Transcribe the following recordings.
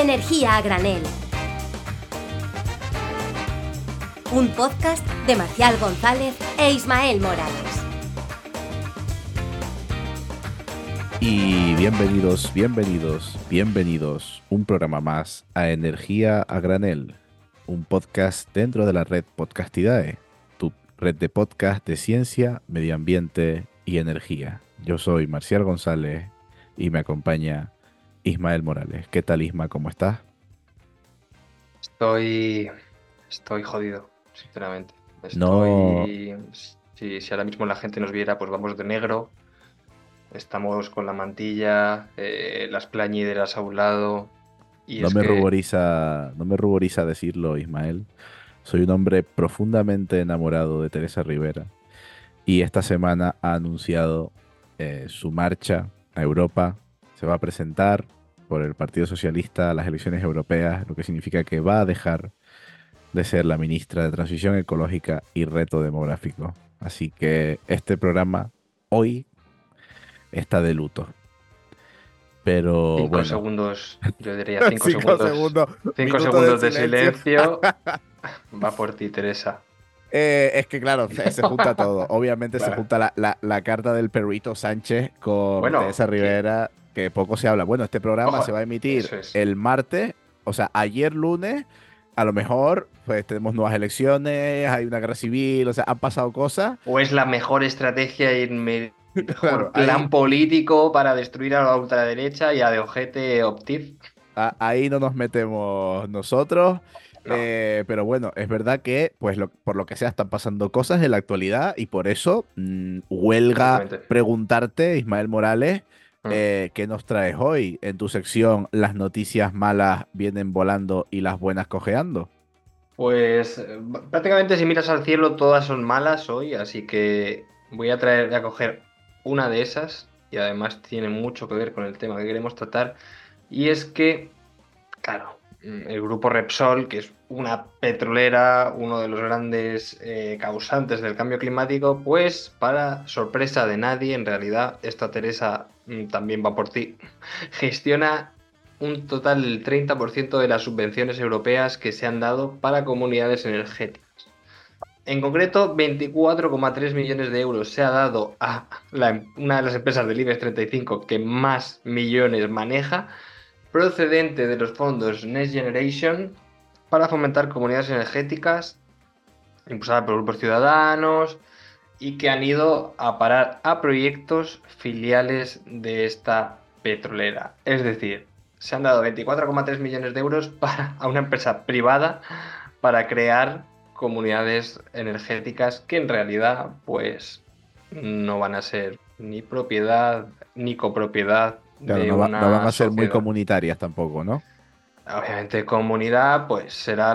Energía a granel. Un podcast de Marcial González e Ismael Morales. Y bienvenidos, un programa más a Energía a Granel, un podcast dentro de la red Podcastidae, tu red de podcast de ciencia, medio ambiente y energía. Yo soy Marcial González y me acompaña Ismael Morales. ¿Qué tal, Isma? ¿Cómo estás? Estoy jodido, sinceramente. No, Si ahora mismo la gente nos viera, pues vamos de negro. Estamos con la mantilla, las plañideras a un lado. Y no es me que, ruboriza decirlo, Ismael. Soy un hombre profundamente enamorado de Teresa Rivera y esta semana ha anunciado su marcha a Europa. Se va a presentar por el Partido Socialista a las elecciones europeas, lo que significa que va a dejar de ser la ministra de Transición Ecológica y Reto Demográfico. Así que este programa hoy está de luto. Pero 5 bueno, segundos, yo diría 5 5 segundos. segundos, 5 minuto segundos de de silencio. silencio. Va por ti, Teresa. Es que claro, se junta todo. Obviamente se Claro. junta la carta del perrito Sánchez con Bueno, Teresa Rivera, que poco se habla. Bueno, este programa ojo, se va a emitir eso es. el martes, o sea, ayer lunes. A lo mejor pues tenemos nuevas elecciones, hay una guerra civil, o sea, han pasado cosas. ¿O es la mejor estrategia y el mejor Claro, plan político para destruir a la ultraderecha y a de ojete Optif? ahí no nos metemos nosotros. No, Pero bueno, es verdad que, pues, por lo que sea, están pasando cosas en la actualidad y por eso huelga exactamente. preguntarte, Ismael Morales, Mm. ¿qué nos traes hoy en tu sección? Las noticias malas vienen volando y las buenas cojeando. Pues prácticamente si miras al cielo todas son malas hoy, así que voy a coger una de esas y además tiene mucho que ver con el tema que queremos tratar y es que, claro, el grupo Repsol, que es una petrolera, uno de los grandes causantes del cambio climático, pues para sorpresa de nadie, en realidad, esta Teresa también va por ti, gestiona un total del 30% de las subvenciones europeas que se han dado para comunidades energéticas. En concreto, 24,3 millones de euros se ha dado a una de las empresas del IBEX 35 que más millones maneja, procedente de los fondos Next Generation, para fomentar comunidades energéticas impulsadas por grupos ciudadanos y que han ido a parar a proyectos filiales de esta petrolera. Es decir, se han dado 24,3 millones de euros a una empresa privada para crear comunidades energéticas que en realidad pues no van a ser ni propiedad ni copropiedad Claro, de no van una a ser muy sociedad. comunitarias tampoco, ¿no? Obviamente comunidad pues será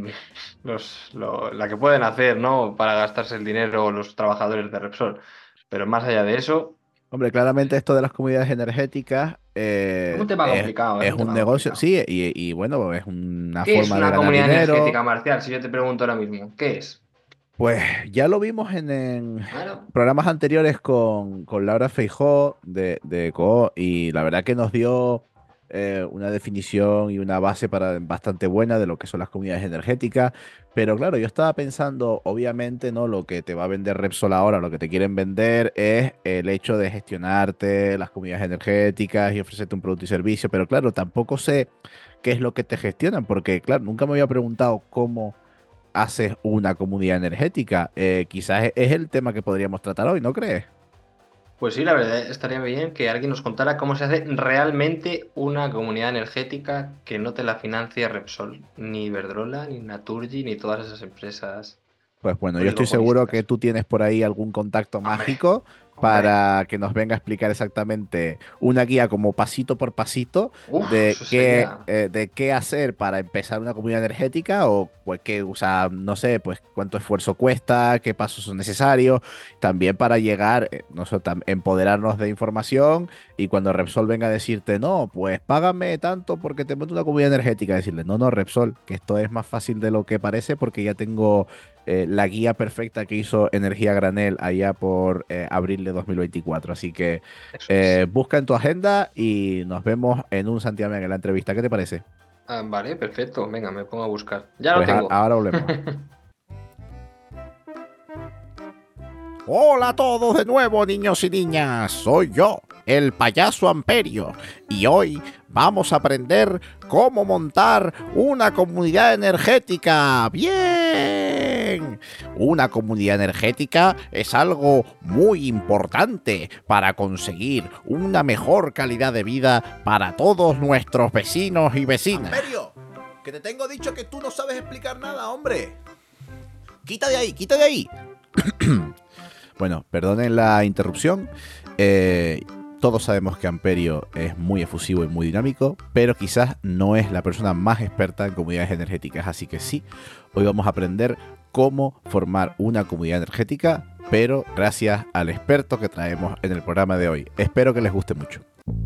la que pueden hacer, ¿no? Para gastarse el dinero los trabajadores de Repsol. Pero más allá de eso, Hombre, claramente esto de las comunidades energéticas es un tema complicado, es es un un tema negocio, complicado. sí, y bueno, es una ¿Qué es forma de una ganar comunidad dinero. energética, Marcial? Si yo te pregunto ahora mismo, ¿qué es? Pues ya lo vimos en Bueno, programas anteriores con Laura Feijó de ECO y la verdad que nos dio una definición y una base bastante buena de lo que son las comunidades energéticas. Pero claro, yo estaba pensando, obviamente, ¿no? Lo que te va a vender Repsol ahora, lo que te quieren vender es el hecho de gestionarte las comunidades energéticas y ofrecerte un producto y servicio. Pero claro, tampoco sé qué es lo que te gestionan, porque claro, nunca me había preguntado cómo haces una comunidad energética. Quizás es el tema que podríamos tratar hoy, ¿no crees? pues sí, la verdad estaría bien que alguien nos contara cómo se hace realmente una comunidad energética que no te la financia Repsol, ni Iberdrola, ni Naturgy, ni todas esas empresas Pues bueno, yo estoy seguro que oligopolistas. tú tienes por ahí algún contacto Hombre, mágico hombre. para que nos venga a explicar exactamente una guía como pasito por pasito Eso sería. de qué hacer para empezar una comunidad energética o pues qué, o sea, no sé, pues cuánto esfuerzo cuesta, qué pasos son necesarios, también para llegar, empoderarnos de información y cuando Repsol venga a decirte, no, pues págame tanto porque te meto una comunidad energética, decirle, no, no, Repsol, que esto es más fácil de lo que parece porque ya tengo la guía perfecta que hizo Energía Granel allá por abril de 2024. Así que Eso es. busca en tu agenda y nos vemos en un santiamén en la entrevista. ¿Qué te parece? Ah, vale, perfecto. Venga, me pongo a buscar. Ya lo Pues tengo. ahora volvemos. Hola a todos de nuevo, niños y niñas. Soy yo, el payaso Amperio. Y hoy vamos a aprender cómo montar una comunidad energética. ¡Bien! Una comunidad energética es algo muy importante para conseguir una mejor calidad de vida para todos nuestros vecinos y vecinas. Amperio, que te tengo dicho que tú no sabes explicar nada, hombre. Quita de ahí, quita de ahí. Bueno, perdonen la interrupción. Todos sabemos que Amperio es muy efusivo y muy dinámico, pero quizás no es la persona más experta en comunidades energéticas. Así que sí, hoy vamos a aprender cómo formar una comunidad energética, pero gracias al experto que traemos en el programa de hoy. Espero que les guste mucho.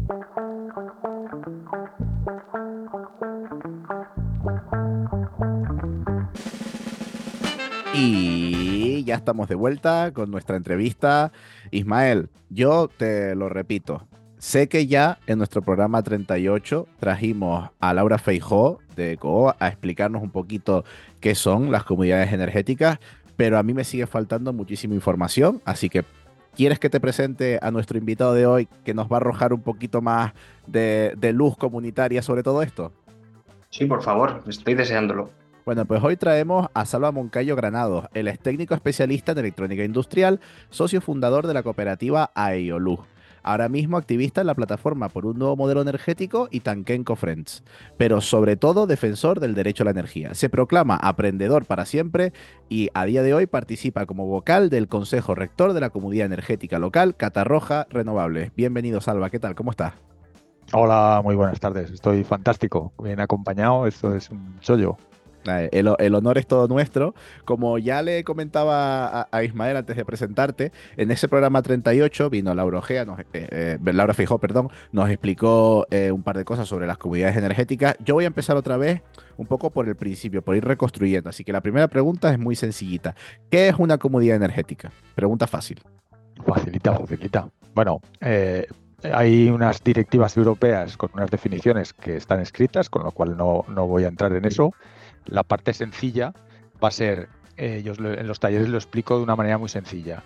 Y ya estamos de vuelta con nuestra entrevista. Ismael, yo te lo repito, sé que ya en nuestro programa 38 trajimos a Laura Feijó de ECO a explicarnos un poquito qué son las comunidades energéticas, pero a mí me sigue faltando muchísima información, así que ¿quieres que te presente a nuestro invitado de hoy que nos va a arrojar un poquito más de luz comunitaria sobre todo esto? Sí, por favor, estoy deseándolo. Bueno, pues hoy traemos a Salva Moncayo Granados. Él es técnico especialista en electrónica industrial, socio fundador de la cooperativa Aioluz. Ahora mismo activista en la plataforma por un nuevo modelo energético y Tankenco Friends, pero sobre todo defensor del derecho a la energía. Se proclama aprendedor para siempre y a día de hoy participa como vocal del Consejo Rector de la Comunidad Energética Local Catarroja Renovables. Bienvenido, Salva, ¿qué tal? ¿Cómo estás? Hola, muy buenas tardes. Estoy fantástico, bien acompañado. Esto es un chollo. El honor es todo nuestro. Como ya le comentaba a Ismael antes de presentarte, en ese programa 38 vino Laura Ojea, Laura Feijó, perdón, nos explicó un par de cosas sobre las comunidades energéticas. Yo voy a empezar otra vez un poco por el principio, por ir reconstruyendo. Así que la primera pregunta es muy sencillita. ¿Qué es una comunidad energética? Pregunta fácil. Facilita, facilita. Bueno, hay unas directivas europeas con unas definiciones que están escritas, con lo cual no voy a entrar en eso. La parte sencilla va a ser, yo en los talleres lo explico de una manera muy sencilla.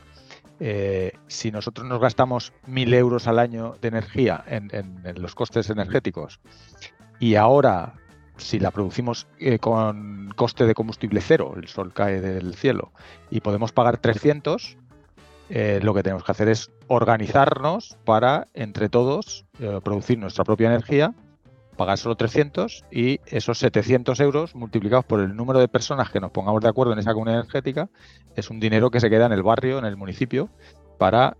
Si nosotros nos gastamos 1.000 euros al año de energía en los costes energéticos y ahora, si la producimos con coste de combustible cero, el sol cae del cielo y podemos pagar 300, lo que tenemos que hacer es organizarnos para, entre todos, producir nuestra propia energía, pagar solo 300 y esos 700 euros multiplicados por el número de personas que nos pongamos de acuerdo en esa comunidad energética es un dinero que se queda en el barrio, en el municipio, para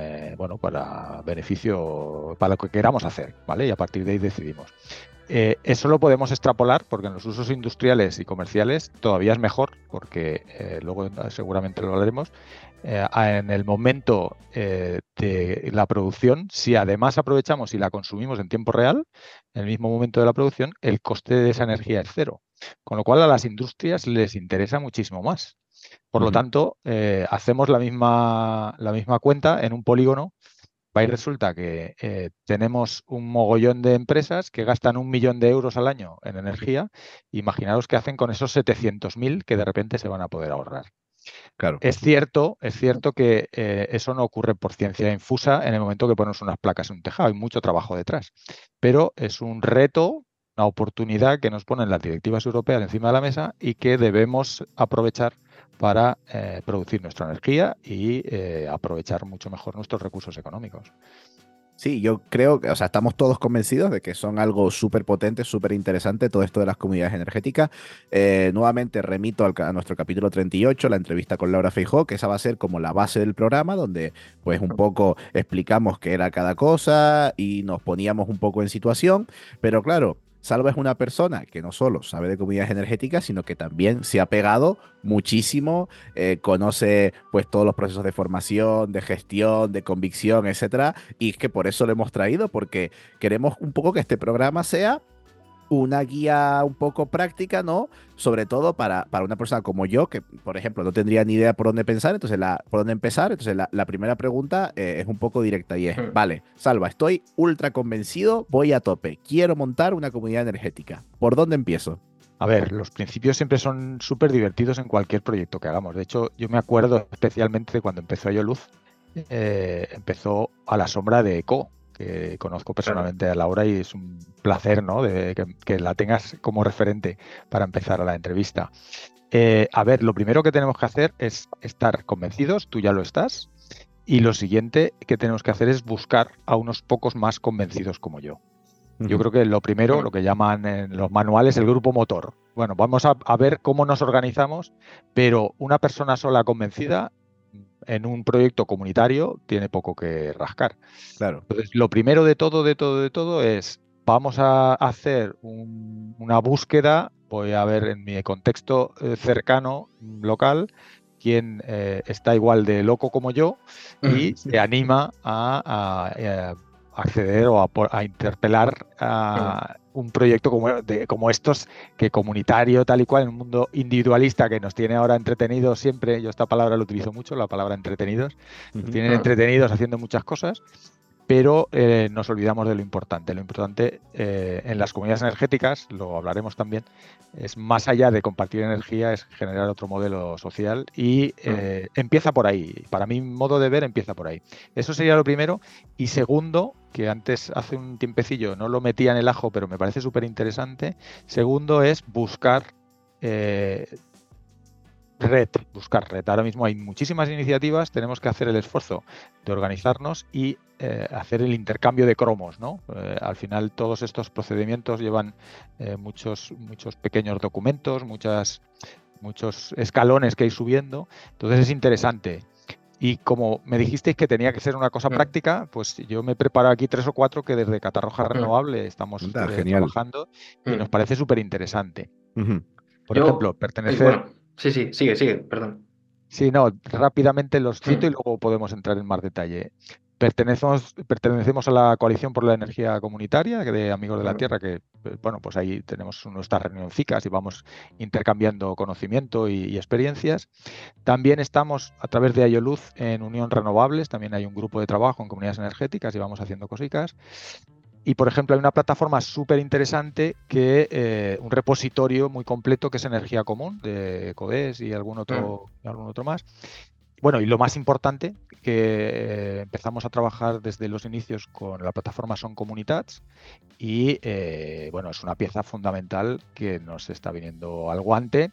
para beneficio, para lo que queramos hacer, ¿vale? Y a partir de ahí decidimos. Eso lo podemos extrapolar porque en los usos industriales y comerciales todavía es mejor, porque luego seguramente lo hablaremos. En el momento de la producción, si además aprovechamos y la consumimos en tiempo real, en el mismo momento de la producción, el coste de esa energía es cero. Con lo cual a las industrias les interesa muchísimo más. Por lo tanto, hacemos la misma cuenta en un polígono. Y resulta que tenemos un mogollón de empresas que gastan 1.000.000 de euros al año en energía. Imaginaos qué hacen con esos 700.000 que de repente se van a poder ahorrar. Claro. Es cierto que eso no ocurre por ciencia infusa en el momento que ponemos unas placas en un tejado. Hay mucho trabajo detrás. Pero es un reto, una oportunidad que nos ponen las directivas europeas encima de la mesa y que debemos aprovechar para producir nuestra energía y aprovechar mucho mejor nuestros recursos económicos. Sí, yo creo que, o sea, estamos todos convencidos de que son algo súper potente, súper interesante todo esto de las comunidades energéticas. Nuevamente remito a nuestro capítulo 38, la entrevista con Laura Feijó, que esa va a ser como la base del programa, donde pues un poco explicamos qué era cada cosa y nos poníamos un poco en situación, pero claro, Salva es una persona que no solo sabe de comunidades energéticas, sino que también se ha pegado muchísimo, conoce pues todos los procesos de formación, de gestión, de convicción, etcétera, y es que por eso lo hemos traído, porque queremos un poco que este programa sea una guía un poco práctica, ¿no? Sobre todo para una persona como yo, que, por ejemplo, no tendría ni idea por dónde pensar, entonces por dónde empezar. Entonces, la primera pregunta es un poco directa y es, vale, Salva, estoy ultra convencido, voy a tope, quiero montar una comunidad energética. ¿Por dónde empiezo? A ver, los principios siempre son súper divertidos en cualquier proyecto que hagamos. De hecho, yo me acuerdo especialmente de cuando empezó Ayoluz, empezó a la sombra de Eco, que conozco personalmente a Laura y es un placer, ¿no? Que la tengas como referente para empezar a la entrevista. A ver, lo primero que tenemos que hacer es estar convencidos, tú ya lo estás, y lo siguiente que tenemos que hacer es buscar a unos pocos más convencidos como yo. Yo creo que lo primero, lo que llaman en los manuales el grupo motor. Bueno, vamos a ver cómo nos organizamos, pero una persona sola convencida en un proyecto comunitario tiene poco que rascar. Claro. Entonces, lo primero de todo es, vamos a hacer una búsqueda, voy a ver en mi contexto cercano, local, quién está igual de loco como yo y se anima a acceder o a interpelar a un proyecto como estos, que comunitario tal y cual, en un mundo individualista que nos tiene ahora entretenidos siempre. Yo esta palabra la utilizo mucho, la palabra entretenidos. Nos tienen entretenidos haciendo muchas cosas, pero nos olvidamos de lo importante. Lo importante en las comunidades energéticas, lo hablaremos también, es más allá de compartir energía, es generar otro modelo social y empieza por ahí. Para mi modo de ver, empieza por ahí. Eso sería lo primero. Y segundo, que antes, hace un tiempecillo, no lo metía en el ajo, pero me parece súper interesante. Segundo es buscar buscar red. Ahora mismo hay muchísimas iniciativas, tenemos que hacer el esfuerzo de organizarnos y hacer el intercambio de cromos, ¿no? Al final todos estos procedimientos llevan muchos pequeños documentos, muchos escalones que ir subiendo, entonces es interesante. Y como me dijisteis que tenía que ser una cosa práctica, pues yo me preparo aquí 3 o 4 que desde Catarroja Renovable estamos trabajando y nos parece súper interesante. Por ejemplo, pertenecer... Bueno, sí, sigue, perdón. Sí, no, rápidamente los cito y luego podemos entrar en más detalle. Pertenecemos a la Coalición por la Energía Comunitaria de Amigos de la Tierra, que, bueno, pues ahí tenemos nuestras reunioncicas y vamos intercambiando conocimiento y experiencias. También estamos a través de Ayoluz en Unión Renovables, también hay un grupo de trabajo en comunidades energéticas y vamos haciendo cositas. Y, por ejemplo, hay una plataforma súper interesante, un repositorio muy completo que es Energía Común, de CODES y algún otro más. Bueno, y lo más importante, que empezamos a trabajar desde los inicios con la plataforma Son Comunitats y, bueno, es una pieza fundamental que nos está viniendo al guante.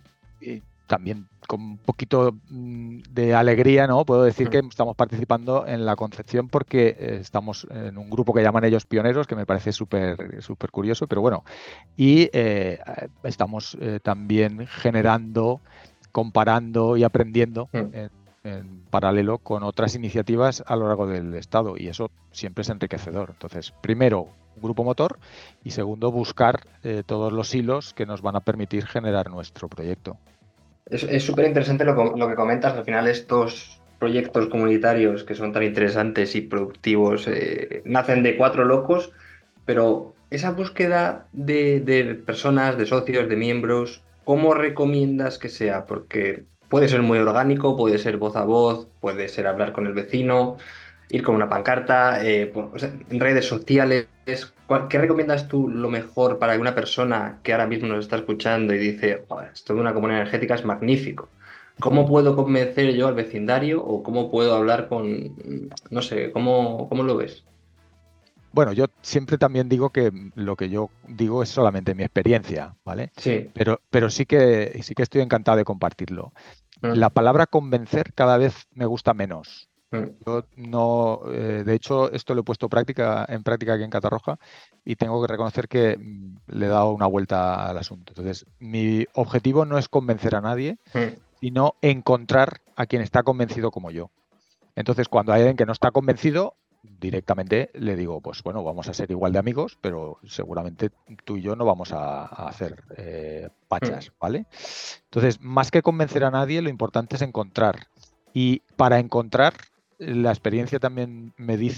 Y también con un poquito de alegría, ¿no? Puedo decir que estamos participando en la concepción porque estamos en un grupo que llaman ellos pioneros, que me parece súper curioso, pero bueno. Y estamos también generando, comparando y aprendiendo en paralelo con otras iniciativas a lo largo del Estado, y eso siempre es enriquecedor. Entonces, primero, un grupo motor, y segundo, buscar todos los hilos que nos van a permitir generar nuestro proyecto. Es súper interesante lo que comentas. Al final, estos proyectos comunitarios que son tan interesantes y productivos nacen de 4 locos, pero esa búsqueda de personas, de socios, de miembros, ¿cómo recomiendas que sea? Porque puede ser muy orgánico, puede ser voz a voz, puede ser hablar con el vecino, ir con una pancarta, o sea, en redes sociales. ¿Qué recomiendas tú lo mejor para una persona que ahora mismo nos está escuchando y dice, esto de una comunidad energética es magnífico? ¿Cómo puedo convencer yo al vecindario o cómo puedo hablar con, no sé, cómo lo ves? Bueno, yo siempre también digo que lo que yo digo es solamente mi experiencia, ¿vale? Sí. Pero sí que estoy encantado de compartirlo. La palabra convencer cada vez me gusta menos. Yo no, de hecho, esto lo he puesto en práctica aquí en Catarroja y tengo que reconocer que le he dado una vuelta al asunto. Entonces, mi objetivo no es convencer a nadie, sino encontrar a quien está convencido como yo. Entonces, cuando hay alguien que no está convencido, directamente le digo, pues bueno, vamos a ser igual de amigos, pero seguramente tú y yo no vamos a hacer pachas, ¿vale? Entonces, más que convencer a nadie, lo importante es encontrar. Y para encontrar, la experiencia también me dice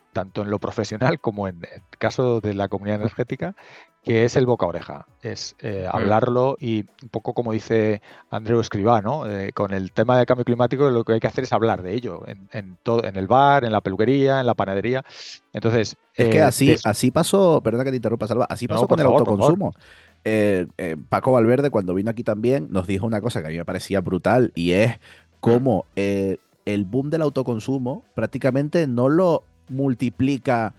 tanto en lo profesional como en el caso de la comunidad energética, que es el boca a oreja. Es hablarlo y un poco como dice Andreu Escrivá, ¿no? Con el tema del cambio climático lo que hay que hacer es hablar de ello en todo, en el bar, en la peluquería, en la panadería. Entonces, Es que así pasó, perdona que te interrumpa, Salva, así pasó con por el favor, por favor. autoconsumo. Paco Valverde, cuando vino aquí también, nos dijo una cosa que a mí me parecía brutal y es cómo el boom del autoconsumo prácticamente no lo multiplica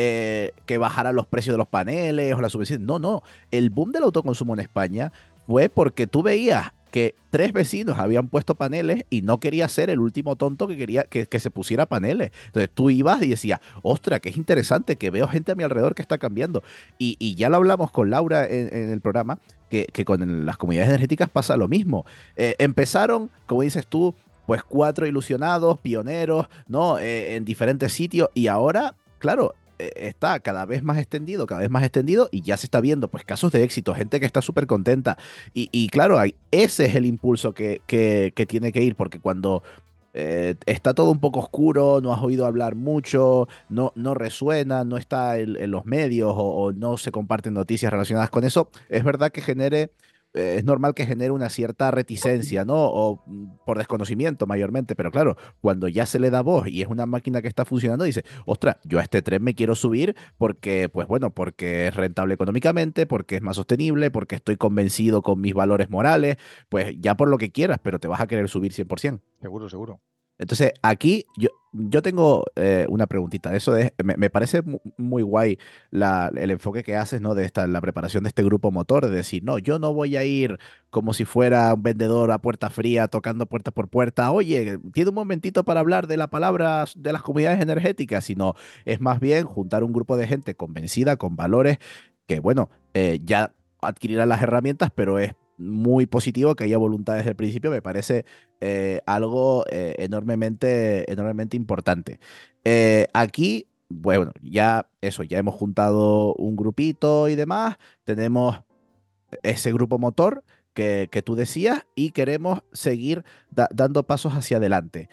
que bajaran los precios de los paneles o la subvención. No, no. El boom del autoconsumo en España fue porque tú veías que 3 vecinos habían puesto paneles y no quería ser el último tonto que quería que se pusiera paneles. Entonces tú ibas y decías, ostras, que es interesante, que veo gente a mi alrededor que está cambiando. Y ya lo hablamos con Laura en el programa, que con las comunidades energéticas pasa lo mismo. Empezaron, como dices tú, pues 4 ilusionados, pioneros, ¿no? En diferentes sitios y ahora, claro, está cada vez más extendido y ya se está viendo pues casos de éxito, gente que está súper contenta y claro, ese es el impulso que tiene que ir porque cuando está todo un poco oscuro, no has oído hablar mucho, no resuena, no está en los medios o no se comparten noticias relacionadas con eso, es verdad que es normal que genere una cierta reticencia, ¿no? O por desconocimiento mayormente, pero claro, cuando ya se le da voz y es una máquina que está funcionando, dice, ostras, yo a este tren me quiero subir porque, pues bueno, porque es rentable económicamente, porque es más sostenible, porque estoy convencido con mis valores morales, pues ya por lo que quieras, pero te vas a querer subir 100%. Seguro, seguro. Entonces, aquí yo tengo una preguntita. Eso me parece muy guay el enfoque que haces, ¿no? La preparación de este grupo motor, de decir, no, yo no voy a ir como si fuera un vendedor a puerta fría, tocando puerta por puerta. Oye, tiene un momentito para hablar de la palabra de las comunidades energéticas, sino es más bien juntar un grupo de gente convencida, con valores, que bueno, ya adquirirán las herramientas, pero es muy positivo que haya voluntad desde el principio, me parece algo enormemente importante. Aquí, bueno, ya eso, ya hemos juntado un grupito y demás, tenemos ese grupo motor que tú decías y queremos seguir dando pasos hacia adelante.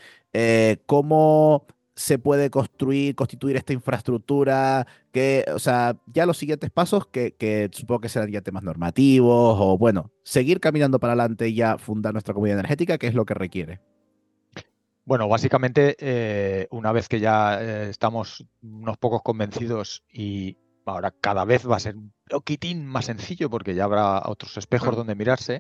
¿Cómo se puede constituir esta infraestructura? O sea, ya los siguientes pasos que supongo que serán ya temas normativos o, bueno, seguir caminando para adelante y ya fundar nuestra comunidad energética, que es lo que requiere. Bueno, básicamente, una vez que ya estamos unos pocos convencidos y ahora cada vez va a ser un poquitín más sencillo porque ya habrá otros espejos donde mirarse,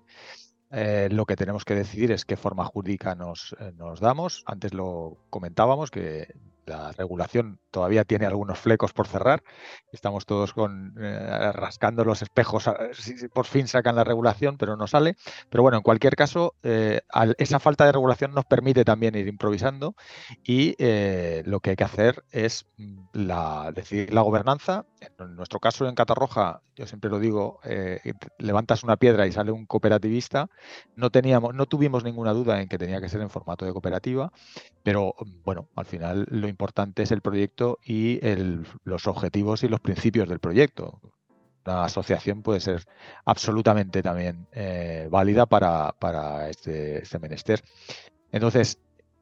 lo que tenemos que decidir es qué forma jurídica nos damos. Antes lo comentábamos, que la regulación todavía tiene algunos flecos por cerrar. Estamos todos rascando los espejos a ver si por fin sacan la regulación, pero no sale. Pero bueno, en cualquier caso, esa falta de regulación nos permite también ir improvisando y lo que hay que hacer es decidir la gobernanza. En nuestro caso, en Catarroja, yo siempre lo digo, levantas una piedra y sale un cooperativista. No tuvimos ninguna duda en que tenía que ser en formato de cooperativa, pero bueno, al final lo importante es el proyecto y los objetivos y los principios del proyecto. Una asociación puede ser absolutamente también válida para este menester. Entonces,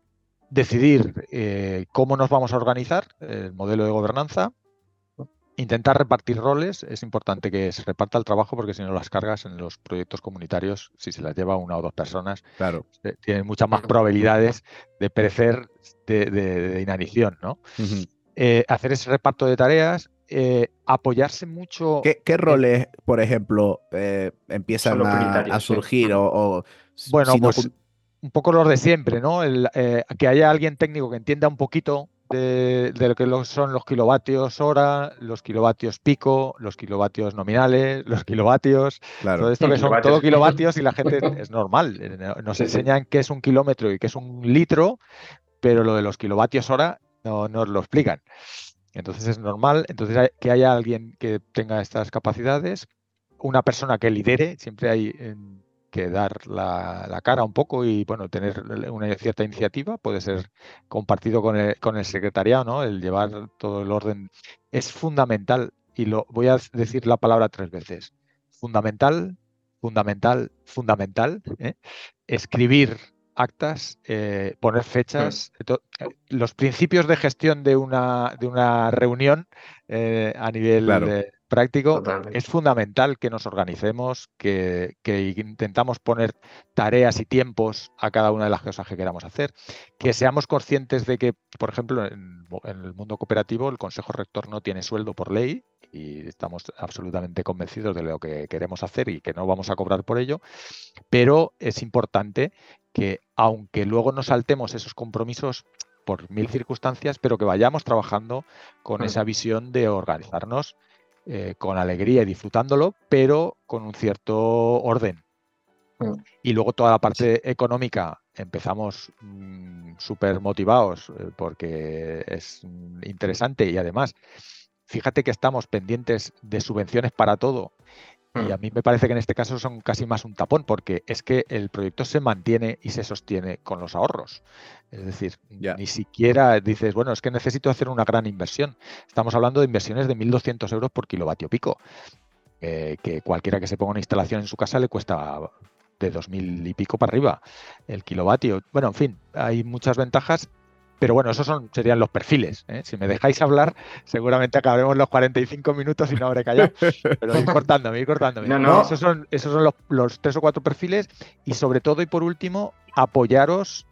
decidir cómo nos vamos a organizar, el modelo de gobernanza. Intentar repartir roles, es importante que se reparta el trabajo porque si no las cargas en los proyectos comunitarios, si se las lleva una o dos personas, claro, tienen muchas más probabilidades de perecer de inanición, ¿no? Hacer ese reparto de tareas, apoyarse mucho. ¿Qué roles, por ejemplo, empiezan a surgir? Sí. Bueno, si no pues un poco los de siempre, ¿no? Que haya alguien técnico que entienda un poquito de lo que son los kilovatios hora, los kilovatios pico, los kilovatios nominales, los kilovatios, Claro. todo esto que son todo kilovatios y la gente es normal. Nos enseñan qué es un kilómetro y qué es un litro, pero lo de los kilovatios hora no nos lo explican. Entonces es normal. Entonces que haya alguien que tenga estas capacidades, una persona que lidere, siempre hay que dar la cara un poco y bueno, tener una cierta iniciativa, puede ser compartido con el secretariado, ¿no? El llevar todo el orden es fundamental y voy a decir la palabra 3 veces. Fundamental, fundamental, fundamental. Escribir actas, poner fechas, los principios de gestión de una reunión a nivel Claro. práctico. Totalmente. Es fundamental que nos organicemos, que intentamos poner tareas y tiempos a cada una de las cosas que queramos hacer, que seamos conscientes de que, por ejemplo, en el mundo cooperativo el Consejo Rector no tiene sueldo por ley y estamos absolutamente convencidos de lo que queremos hacer y que no vamos a cobrar por ello, pero es importante que, aunque luego nos saltemos esos compromisos por mil circunstancias, pero que vayamos trabajando con esa visión de organizarnos con alegría y disfrutándolo, pero con un cierto orden. Y luego toda la parte económica, empezamos súper motivados porque es interesante y además, fíjate que estamos pendientes de subvenciones para todo. Y a mí me parece que en este caso son casi más un tapón, porque es que el proyecto se mantiene y se sostiene con los ahorros. Es decir, ni siquiera dices, bueno, es que necesito hacer una gran inversión. Estamos hablando de inversiones de 1.200 euros por kilovatio pico, que cualquiera que se ponga una instalación en su casa le cuesta de 2.000 y pico para arriba el kilovatio. Bueno, en fin, hay muchas ventajas. Pero bueno, esos serían los perfiles. Si me dejáis hablar, seguramente acabaremos los 45 minutos y no habré callado. Pero ir cortándome. No. Esos son los 3 o 4 perfiles y sobre todo y por último, apoyaros,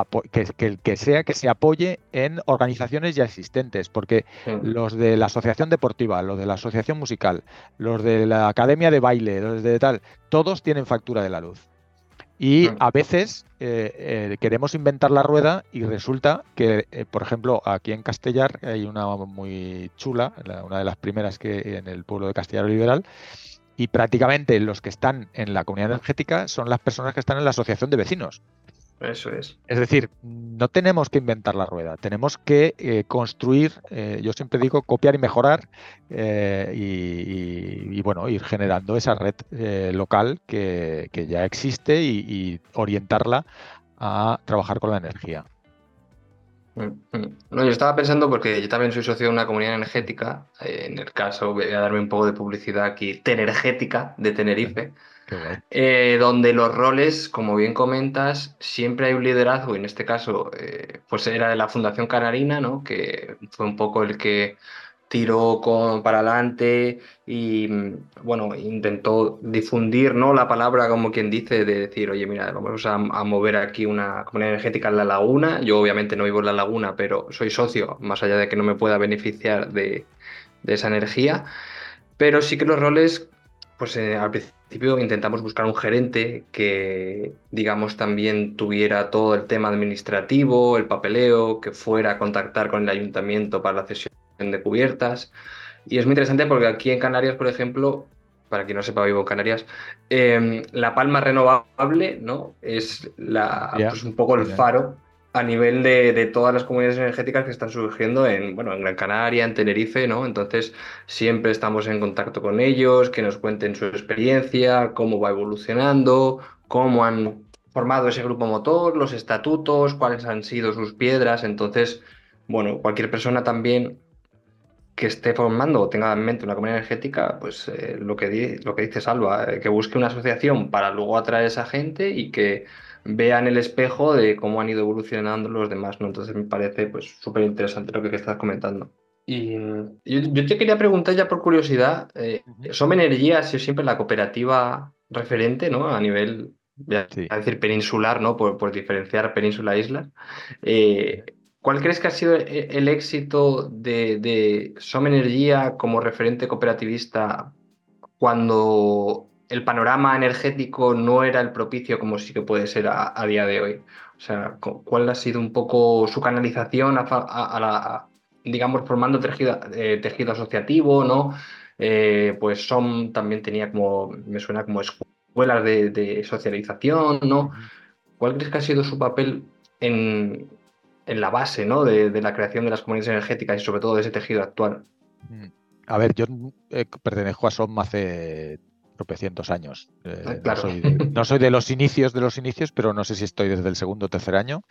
que se apoye en organizaciones ya existentes, porque los de la asociación deportiva, los de la asociación musical, los de la academia de baile, los de tal, todos tienen factura de la luz. Y a veces queremos inventar la rueda y resulta que, por ejemplo, aquí en Castellar hay una muy chula, una de las primeras que en el pueblo de Castellar Liberal, y prácticamente los que están en la comunidad energética son las personas que están en la asociación de vecinos. Eso es. Es decir, no tenemos que inventar la rueda, tenemos que construir, yo siempre digo, copiar y mejorar y bueno, ir generando esa red local que ya existe y orientarla a trabajar con la energía. No, yo estaba pensando porque yo también soy socio de una comunidad energética, en el caso, voy a darme un poco de publicidad aquí, Tenergética de Tenerife. Qué guay. Donde los roles, como bien comentas, siempre hay un liderazgo, y en este caso pues era de la Fundación Canarina, ¿no? Que fue un poco el que tiró para adelante y bueno, intentó difundir, ¿no? La palabra, como quien dice, de decir, oye, mira, vamos a mover aquí una comunidad energética en La Laguna. Yo obviamente no vivo en La Laguna, pero soy socio, más allá de que no me pueda beneficiar de esa energía. Pero sí que los roles, pues al principio intentamos buscar un gerente que, digamos, también tuviera todo el tema administrativo, el papeleo, que fuera a contactar con el ayuntamiento para la cesión de cubiertas. Y es muy interesante porque aquí en Canarias, por ejemplo, para quien no sepa, vivo en Canarias, la palma renovable, ¿no? Es pues un poco el faro a nivel de todas las comunidades energéticas que están surgiendo en Gran Canaria, en Tenerife, ¿no? Entonces siempre estamos en contacto con ellos, que nos cuenten su experiencia, cómo va evolucionando, cómo han formado ese grupo motor, los estatutos, cuáles han sido sus piedras. Entonces, bueno, cualquier persona también que esté formando o tenga en mente una comunidad energética, pues lo que dice Salva, que busque una asociación para luego atraer a esa gente y que vean el espejo de cómo han ido evolucionando los demás, ¿no? Entonces me parece pues súper interesante lo que estás comentando. Y yo te quería preguntar ya por curiosidad, Som Energia ha sido siempre la cooperativa referente, ¿no? A nivel, voy a decir peninsular, ¿no? Por diferenciar península e isla. ¿Cuál crees que ha sido el éxito de Som Energia como referente cooperativista cuando el panorama energético no era el propicio como sí que puede ser a día de hoy? O sea, ¿cuál ha sido un poco su canalización digamos, formando tejido asociativo, ¿no? Pues Som también tenía me suena como escuelas de socialización, ¿no? ¿Cuál crees que ha sido su papel en la base, ¿no? de la creación de las comunidades energéticas y sobre todo de ese tejido actual? A ver, yo pertenezco a SOM hace tropecientos años. Claro. No soy de los inicios, pero no sé si estoy desde el segundo o tercer año.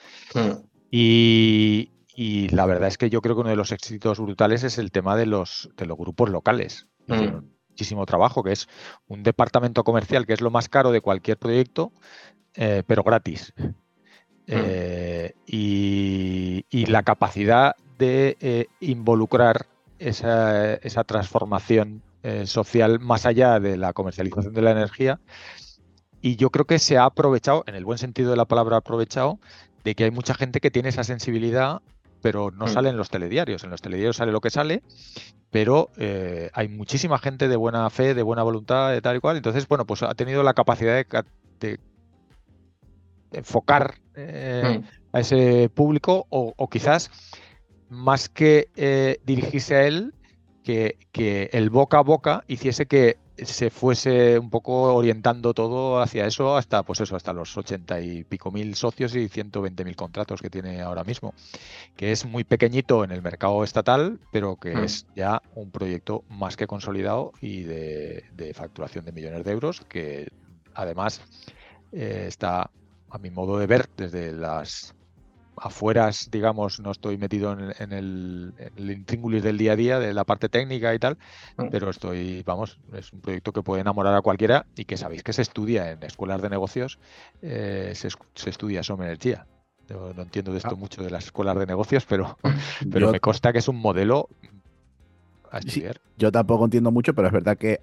Y la verdad es que yo creo que uno de los éxitos brutales es el tema de los grupos locales. Hicieron muchísimo trabajo, que es un departamento comercial que es lo más caro de cualquier proyecto, pero gratis. y la capacidad de involucrar esa transformación social más allá de la comercialización de la energía. Y yo creo que se ha aprovechado, en el buen sentido de la palabra aprovechado, de que hay mucha gente que tiene esa sensibilidad, pero no sale en los telediarios. En los telediarios sale lo que sale, pero hay muchísima gente de buena fe, de buena voluntad, de tal y cual. Entonces, bueno, pues ha tenido la capacidad de enfocar a ese público o quizás más que dirigirse a él, que el boca a boca hiciese que se fuese un poco orientando todo hacia eso hasta los 80 y pico mil socios y 120.000 contratos que tiene ahora mismo, que es muy pequeñito en el mercado estatal, pero que es ya un proyecto más que consolidado y de facturación de millones de euros, que además está, a mi modo de ver, desde las afueras, digamos, no estoy metido en el intríngulis del día a día, de la parte técnica y tal, pero es un proyecto que puede enamorar a cualquiera y que sabéis que se estudia en escuelas de negocios, se estudia energía. Yo no entiendo de esto mucho de las escuelas de negocios, pero me consta que es un modelo a estudiar. Sí, yo tampoco entiendo mucho, pero es verdad que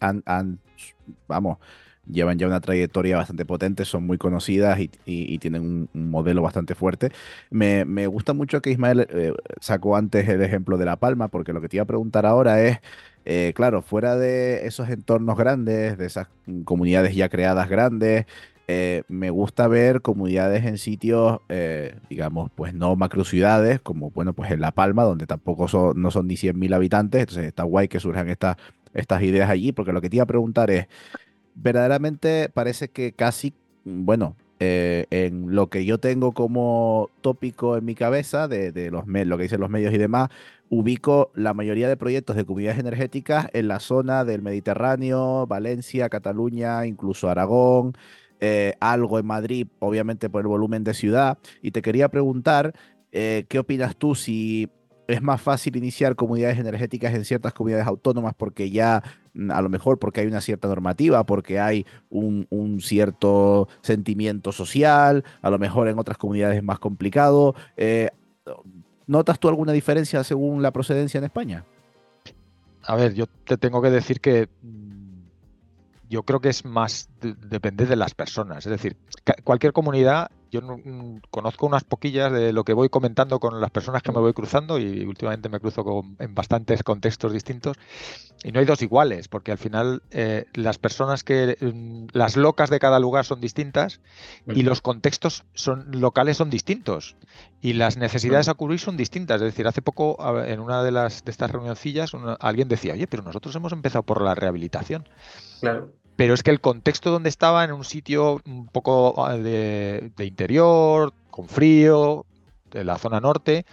llevan ya una trayectoria bastante potente, son muy conocidas y tienen un modelo bastante fuerte. Me gusta mucho que Ismael sacó antes el ejemplo de La Palma, porque lo que te iba a preguntar ahora es, claro, fuera de esos entornos grandes, de esas comunidades ya creadas grandes, me gusta ver comunidades en sitios, digamos, pues no macrociudades, como, bueno, pues en La Palma, donde tampoco no son ni 100.000 habitantes, entonces está guay que surjan estas ideas allí, porque lo que te iba a preguntar es, verdaderamente parece que casi, bueno, en lo que yo tengo como tópico en mi cabeza de lo que dicen los medios y demás, ubico la mayoría de proyectos de comunidades energéticas en la zona del Mediterráneo, Valencia, Cataluña, incluso Aragón, algo en Madrid, obviamente por el volumen de ciudad. Y te quería preguntar, ¿qué opinas tú si es más fácil iniciar comunidades energéticas en ciertas comunidades autónomas porque ya, a lo mejor porque hay una cierta normativa, porque hay un cierto sentimiento social, a lo mejor en otras comunidades es más complicado? ¿Notas tú alguna diferencia según la procedencia en España? A ver, yo te tengo que decir que yo creo que es más, depende de las personas. Es decir, cualquier comunidad, yo conozco unas poquillas de lo que voy comentando con las personas que me voy cruzando, y últimamente me cruzo en bastantes contextos distintos, y no hay dos iguales, porque al final las personas las locas de cada lugar son distintas y los contextos locales son distintos y las necesidades a cubrir son distintas. Es decir, hace poco en una de estas reunioncillas alguien decía, oye, pero nosotros hemos empezado por la rehabilitación. Claro. Pero es que el contexto donde estaba, en un sitio un poco de interior, con frío, de la zona norte,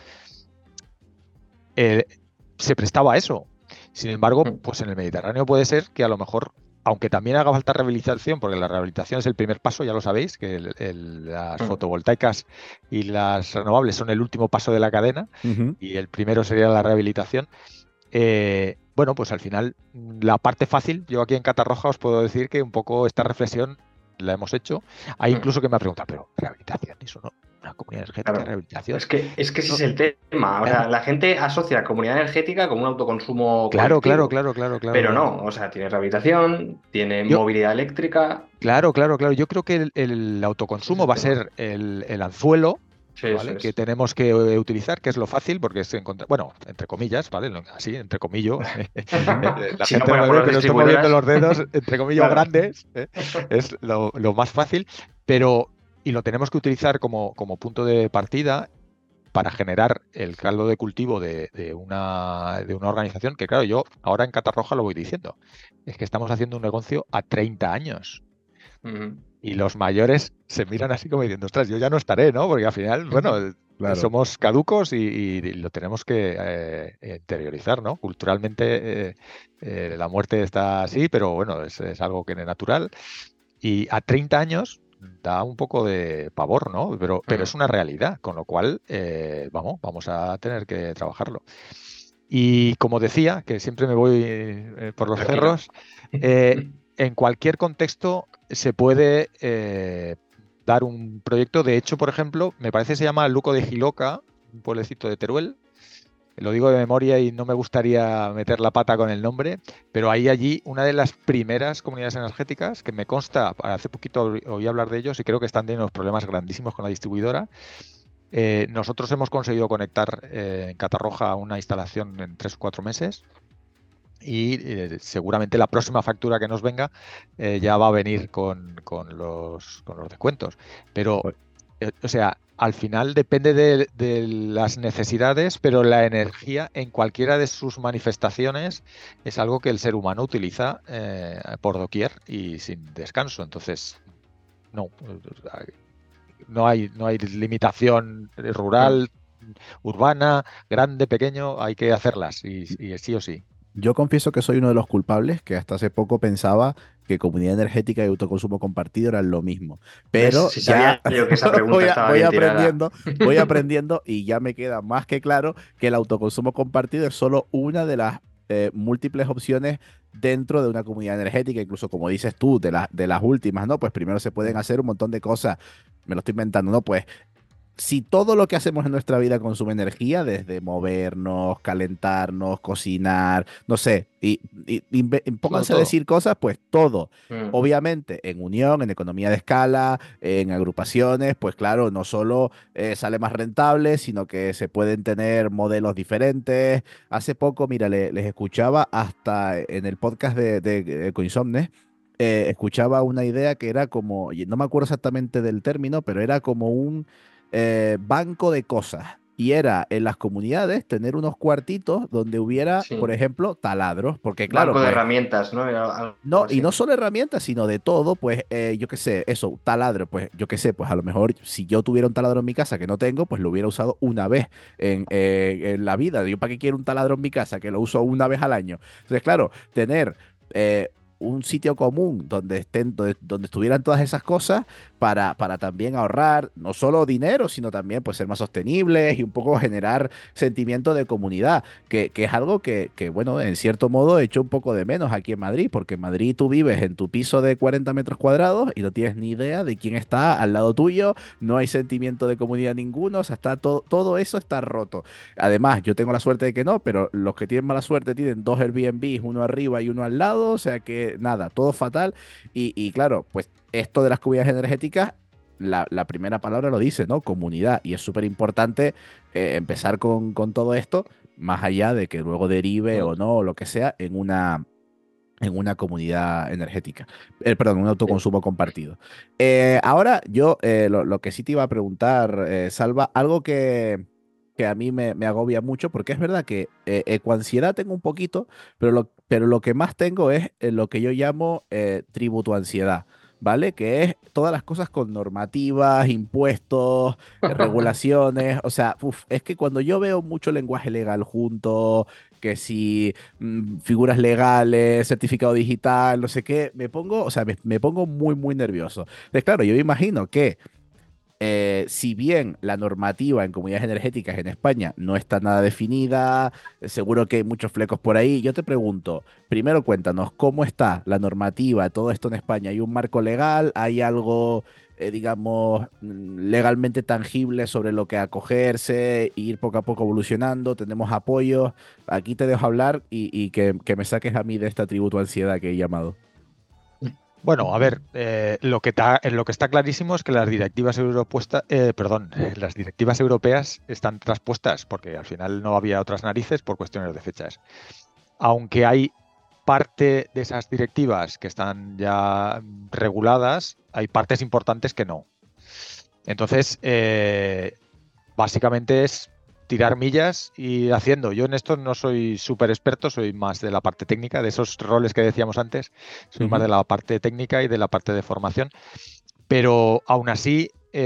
se prestaba a eso. Sin embargo, pues en el Mediterráneo puede ser que a lo mejor, aunque también haga falta rehabilitación, porque la rehabilitación es el primer paso, ya lo sabéis, que las fotovoltaicas y las renovables son el último paso de la cadena, y el primero sería la rehabilitación. Bueno, pues al final, la parte fácil, yo aquí en Catarroja os puedo decir que un poco esta reflexión la hemos hecho. Hay incluso que me ha preguntado, pero rehabilitación, eso no, una comunidad energética, claro. Rehabilitación. Es que ese es el tema. O sea, la gente asocia la comunidad energética como un autoconsumo Claro. Pero no, o sea, tiene rehabilitación, tiene movilidad eléctrica. Claro. Yo creo que el autoconsumo va a ser el anzuelo. Sí, ¿vale? Que tenemos que utilizar, que es lo fácil, porque es encontrar, bueno, entre comillas, ¿vale? Así, entre comillas. La si gente no me ve, pero estoy moviendo los dedos, entre comillas, claro. Grandes, es lo más fácil, y lo tenemos que utilizar como punto de partida para generar el caldo de cultivo de una organización que, claro, yo ahora en Catarroja lo voy diciendo, es que estamos haciendo un negocio a 30 años. Y los mayores se miran así como diciendo, ostras, yo ya no estaré, ¿no? Porque al final, bueno, claro, somos caducos y lo tenemos que interiorizar, ¿no? Culturalmente la muerte está así, pero bueno, es algo que es natural. Y a 30 años da un poco de pavor, ¿no? Pero es una realidad, con lo cual, vamos a tener que trabajarlo. Y como decía, que siempre me voy por los cerros, en cualquier contexto se puede dar un proyecto. De hecho, por ejemplo, me parece que se llama Luco de Jiloca, un pueblecito de Teruel. Lo digo de memoria y no me gustaría meter la pata con el nombre, pero hay allí una de las primeras comunidades energéticas que me consta, hace poquito oí hablar de ellos y creo que están teniendo unos problemas grandísimos con la distribuidora. Nosotros hemos conseguido conectar en Catarroja una instalación en 3 o 4 meses. Y seguramente la próxima factura que nos venga ya va a venir con los descuentos. Pero, o sea, al final depende de las necesidades, pero la energía en cualquiera de sus manifestaciones es algo que el ser humano utiliza por doquier y sin descanso. Entonces, no hay limitación rural, urbana, grande, pequeño, hay que hacerlas y sí o sí. Yo confieso que soy uno de los culpables que hasta hace poco pensaba que comunidad energética y autoconsumo compartido eran lo mismo. Pero Si ya sabía yo que esa pregunta estaba voy bien tirada. voy aprendiendo y ya me queda más que claro que el autoconsumo compartido es solo una de las múltiples opciones dentro de una comunidad energética, incluso como dices tú, de las últimas, ¿no? Pues primero se pueden hacer un montón de cosas, me lo estoy inventando, ¿no? Pues si todo lo que hacemos en nuestra vida consume energía, desde movernos, calentarnos, cocinar, no sé, pónganse a Todo. decir cosas, pues todo. Mm. Obviamente, en unión, en economía de escala, en agrupaciones, pues claro, no solo sale más rentable, sino que se pueden tener modelos diferentes. Hace poco, mira, les escuchaba hasta en el podcast de Coinsomnes, escuchaba una idea que era como, y no me acuerdo exactamente del término, pero era como un banco de cosas. Y era en las comunidades tener unos cuartitos donde hubiera, por Sí. ejemplo, taladros, porque claro, Banco de pues herramientas, ¿no? Era algo no, y así. no solo herramientas, sino de todo, pues yo qué sé, eso, taladro, pues yo qué sé, pues a lo mejor si yo tuviera un taladro en mi casa que no tengo, pues lo hubiera usado una vez en la vida. Yo, ¿para qué quiero un taladro en mi casa? Que lo uso una vez al año. Entonces, claro, tener un sitio común donde estén, donde estuvieran todas esas cosas para también ahorrar no solo dinero, sino también pues ser más sostenibles y un poco generar sentimiento de comunidad, que es algo que, bueno, en cierto modo he hecho un poco de menos aquí en Madrid, porque en Madrid tú vives en tu piso de 40 metros cuadrados y no tienes ni idea de quién está al lado tuyo, no hay sentimiento de comunidad ninguno, o sea, está todo eso está roto. Además, yo tengo la suerte de que no, pero los que tienen mala suerte tienen 2 Airbnbs, uno arriba y uno al lado, o sea que nada, todo fatal. Y claro, pues esto de las comunidades energéticas, la primera palabra lo dice, ¿no? Comunidad. Y es súper importante empezar con todo esto, más allá de que luego derive o no, o lo que sea, en una comunidad energética. Perdón, un autoconsumo compartido. Ahora, yo lo que sí te iba a preguntar, Salva, algo que a mí me agobia mucho, porque es verdad que ecoansiedad tengo un poquito, pero lo que más tengo es lo que yo llamo tributoansiedad. ¿Vale? Que es todas las cosas con normativas, impuestos, regulaciones. O sea, es que cuando yo veo mucho lenguaje legal junto, que si figuras legales, certificado digital, no sé qué, me pongo, o sea, me pongo muy, muy nervioso. Entonces, claro, yo me imagino que si bien la normativa en comunidades energéticas en España no está nada definida, seguro que hay muchos flecos por ahí. Yo te pregunto, primero cuéntanos, ¿cómo está la normativa, todo esto en España? ¿Hay un marco legal? ¿Hay algo, digamos, legalmente tangible sobre lo que acogerse, ir poco a poco evolucionando? ¿Tenemos apoyos? Aquí te dejo hablar y que me saques a mí de esta tributo ansiedad que he llamado. Bueno, a ver, lo que está clarísimo es que las directivas las directivas europeas están traspuestas porque al final no había otras narices por cuestiones de fechas. Aunque hay parte de esas directivas que están ya reguladas, hay partes importantes que no. Entonces, básicamente es tirar millas y haciendo. Yo en esto no soy súper experto, soy más de la parte técnica, de esos roles que decíamos antes, soy más de la parte técnica y de la parte de formación, pero aún así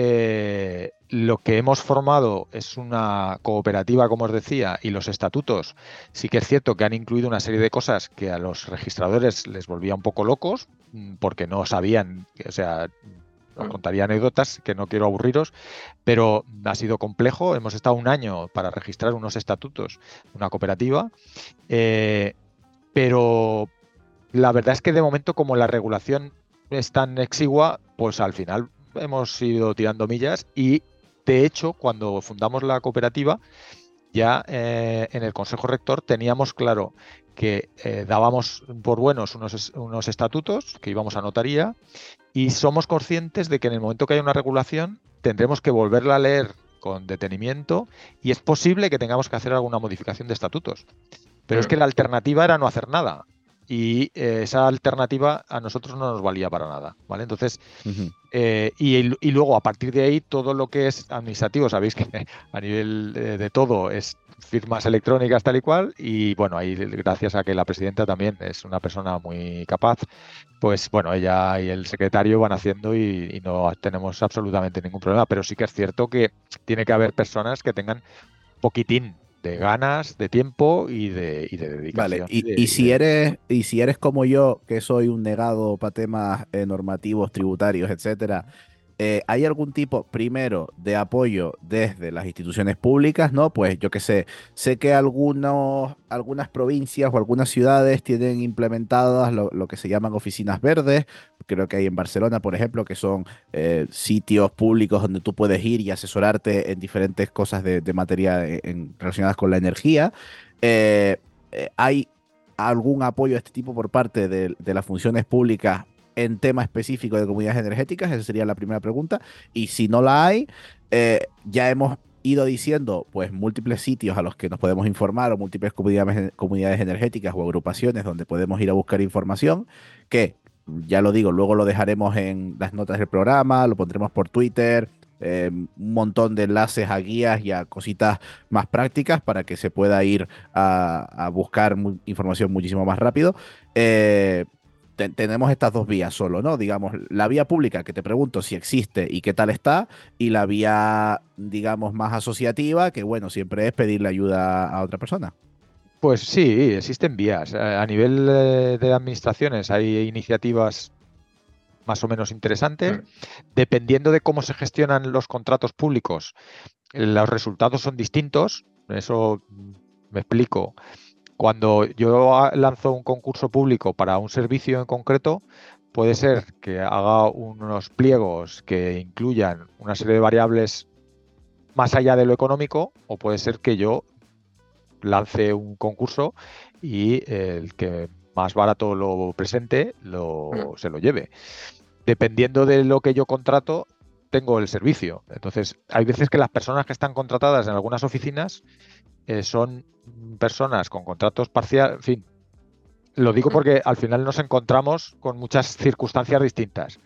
lo que hemos formado es una cooperativa, como os decía, y los estatutos sí que es cierto que han incluido una serie de cosas que a los registradores les volvía un poco locos, porque no sabían, o sea, os contaría anécdotas que no quiero aburriros, pero ha sido complejo. Hemos estado un año para registrar unos estatutos, una cooperativa, pero la verdad es que de momento, como la regulación es tan exigua, pues al final hemos ido tirando millas y, de hecho, cuando fundamos la cooperativa, ya en el Consejo Rector teníamos claro que dábamos por buenos unos estatutos que íbamos a notaría y somos conscientes de que en el momento que haya una regulación tendremos que volverla a leer con detenimiento y es posible que tengamos que hacer alguna modificación de estatutos. Pero es que la alternativa era no hacer nada y esa alternativa a nosotros no nos valía para nada, ¿vale? Entonces, y luego a partir de ahí todo lo que es administrativo, sabéis que a nivel de todo es firmas electrónicas tal y cual y bueno, ahí gracias a que la presidenta también es una persona muy capaz, pues bueno, ella y el secretario van haciendo y no tenemos absolutamente ningún problema, pero sí que es cierto que tiene que haber personas que tengan poquitín de ganas, de tiempo y de dedicación. Vale, y si eres como yo, que soy un negado para temas normativos, tributarios, etcétera, ¿hay algún tipo, primero, de apoyo desde las instituciones públicas, ¿no? Pues yo qué sé que algunas provincias o algunas ciudades tienen implementadas lo que se llaman oficinas verdes. Creo que hay en Barcelona, por ejemplo, que son sitios públicos donde tú puedes ir y asesorarte en diferentes cosas de materia relacionadas con la energía. ¿Hay algún apoyo de este tipo por parte de las funciones públicas en tema específico de comunidades energéticas? Esa sería la primera pregunta. Y si no la hay, ya hemos ido diciendo pues múltiples sitios a los que nos podemos informar o múltiples comunidades energéticas o agrupaciones donde podemos ir a buscar información, que ya lo digo, luego lo dejaremos en las notas del programa, lo pondremos por Twitter, un montón de enlaces a guías y a cositas más prácticas para que se pueda ir a buscar información muchísimo más rápido. Tenemos estas dos vías solo, ¿no? Digamos, la vía pública, que te pregunto si existe y qué tal está, y la vía, digamos, más asociativa, que bueno, siempre es pedirle ayuda a otra persona. Pues sí, existen vías. A nivel de administraciones hay iniciativas más o menos interesantes. Dependiendo de cómo se gestionan los contratos públicos, los resultados son distintos. Eso me explico. Cuando yo lanzo un concurso público para un servicio en concreto, puede ser que haga unos pliegos que incluyan una serie de variables más allá de lo económico, o puede ser que yo lance un concurso y el que más barato lo presente se lo lleve. Dependiendo de lo que yo contrato, tengo el servicio. Entonces, hay veces que las personas que están contratadas en algunas oficinas son personas con contratos parciales, en fin. Lo digo porque al final nos encontramos con muchas circunstancias distintas.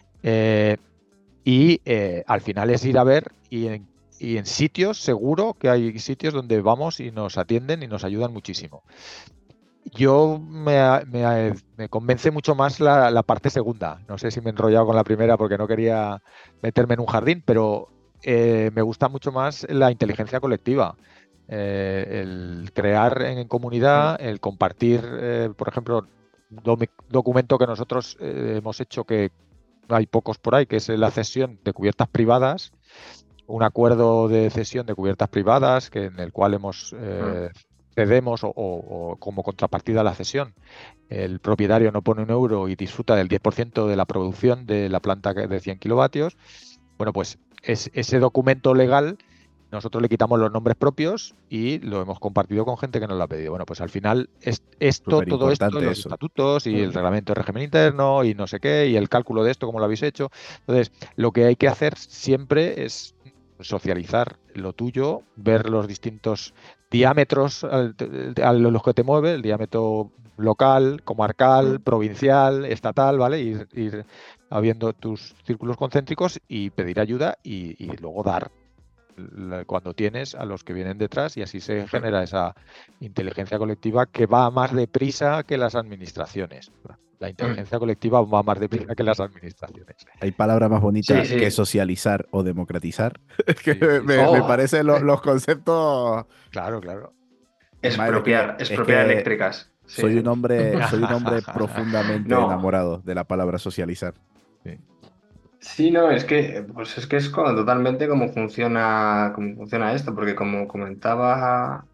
Al final es ir a ver y en sitios, seguro que hay sitios donde vamos y nos atienden y nos ayudan muchísimo. Yo me convence mucho más la parte segunda. No sé si me he enrollado con la primera porque no quería meterme en un jardín, pero me gusta mucho más la inteligencia colectiva. El crear en comunidad, el compartir, por ejemplo, documento que nosotros hemos hecho, que hay pocos por ahí, que es la cesión de cubiertas privadas, un acuerdo de cesión de cubiertas privadas en el cual cedemos o como contrapartida a la cesión. El propietario no pone €1 y disfruta del 10% de la producción de la planta de 100 kilovatios. Bueno, pues ese documento legal nosotros le quitamos los nombres propios y lo hemos compartido con gente que nos lo ha pedido. Bueno, pues al final todo esto, los estatutos y el reglamento de régimen interno y no sé qué, y el cálculo de esto, cómo lo habéis hecho. Entonces, lo que hay que hacer siempre es socializar lo tuyo, ver los distintos diámetros a los que te mueve, el diámetro local, comarcal, provincial, estatal, ¿vale? Ir habiendo tus círculos concéntricos y pedir ayuda y luego dar cuando tienes a los que vienen detrás, y así se genera esa inteligencia colectiva que va más deprisa que las administraciones. La inteligencia colectiva va más deprisa que las administraciones. Hay palabras más bonitas que socializar o democratizar. Me parecen los conceptos. Claro, claro. Expropiar eléctricas. Soy un hombre profundamente enamorado de la palabra socializar. Sí, no, es que totalmente cómo funciona esto, porque como comentaba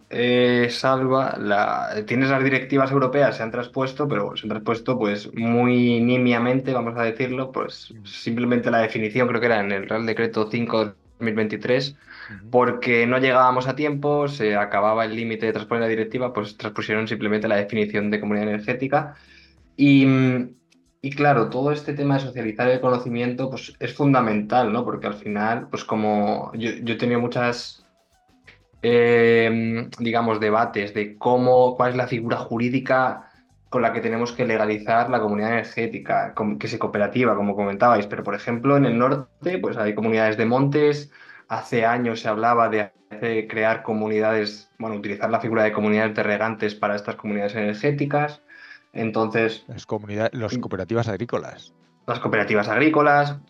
tienes las directivas europeas, se han traspuesto, pero se han traspuesto pues muy nimiamente, vamos a decirlo, pues simplemente la definición creo que era en el Real Decreto 5/2023, porque no llegábamos a tiempo, se acababa el límite de transponer la directiva, pues transpusieron simplemente la definición de comunidad energética. Y, y claro, todo este tema de socializar el conocimiento pues es fundamental, ¿no? Porque al final, pues como yo he tenido muchas digamos, debates de cuál es la figura jurídica con la que tenemos que legalizar la comunidad energética, que sea cooperativa, como comentabais. Pero, por ejemplo, en el norte, pues hay comunidades de montes. Hace años se hablaba de crear comunidades, bueno, utilizar la figura de comunidades de regantes para estas comunidades energéticas. Entonces, Las cooperativas agrícolas. las cooperativas agrícolas,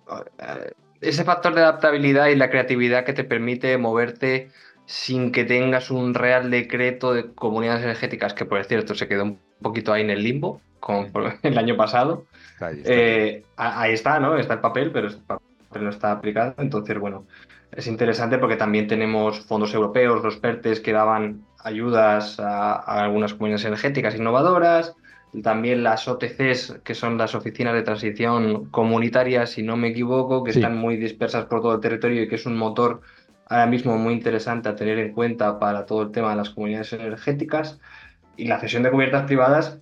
ese factor de adaptabilidad y la creatividad que te permite moverte sin que tengas un real decreto de comunidades energéticas, que por cierto se quedó un poquito ahí en el limbo por el año pasado. Ahí está. Ahí está, ¿no? Está el papel, pero el papel no está aplicado. Entonces, bueno, es interesante porque también tenemos fondos europeos, los PERTES, que daban ayudas a algunas comunidades energéticas innovadoras. También las OTCs, que son las oficinas de transición comunitarias, si no me equivoco, que Sí. están muy dispersas por todo el territorio y que es un motor ahora mismo muy interesante a tener en cuenta para todo el tema de las comunidades energéticas. Y la cesión de cubiertas privadas,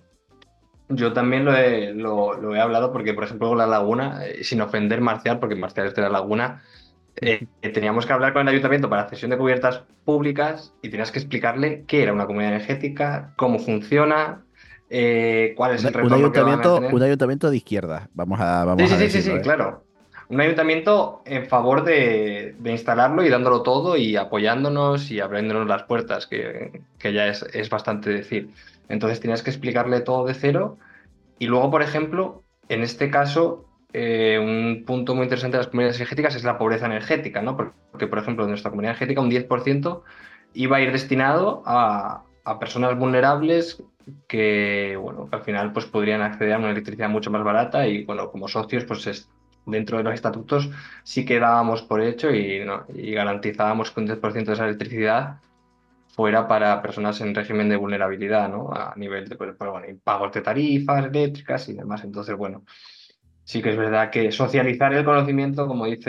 yo también lo he hablado porque, por ejemplo, La Laguna, sin ofender Marcial, porque Marcial es de La Laguna, teníamos que hablar con el ayuntamiento para cesión de cubiertas públicas y tenías que explicarle qué era una comunidad energética, cómo funciona, cuál es el Un retorno que van a ayuntamiento, tener. un ayuntamiento de izquierda, vamos Sí, a sí, sí, sí, decirlo, sí, ¿eh? claro. Un ayuntamiento en favor de instalarlo y dándolo todo y apoyándonos y abriéndonos las puertas, que ya es bastante decir. Entonces tenías que explicarle todo de cero. Y luego, por ejemplo, en este caso, un punto muy interesante de las comunidades energéticas es la pobreza energética, ¿no? Porque, por ejemplo, en nuestra comunidad energética un 10% iba a ir destinado a personas vulnerables que, bueno, que al final pues, podrían acceder a una electricidad mucho más barata y, bueno, como socios, pues dentro de los estatutos sí que dábamos por hecho y garantizábamos que un 10% de esa electricidad fuera para personas en régimen de vulnerabilidad, ¿no? A nivel de, pues, bueno, impagos de tarifas eléctricas y demás. Entonces, bueno, sí que es verdad que socializar el conocimiento,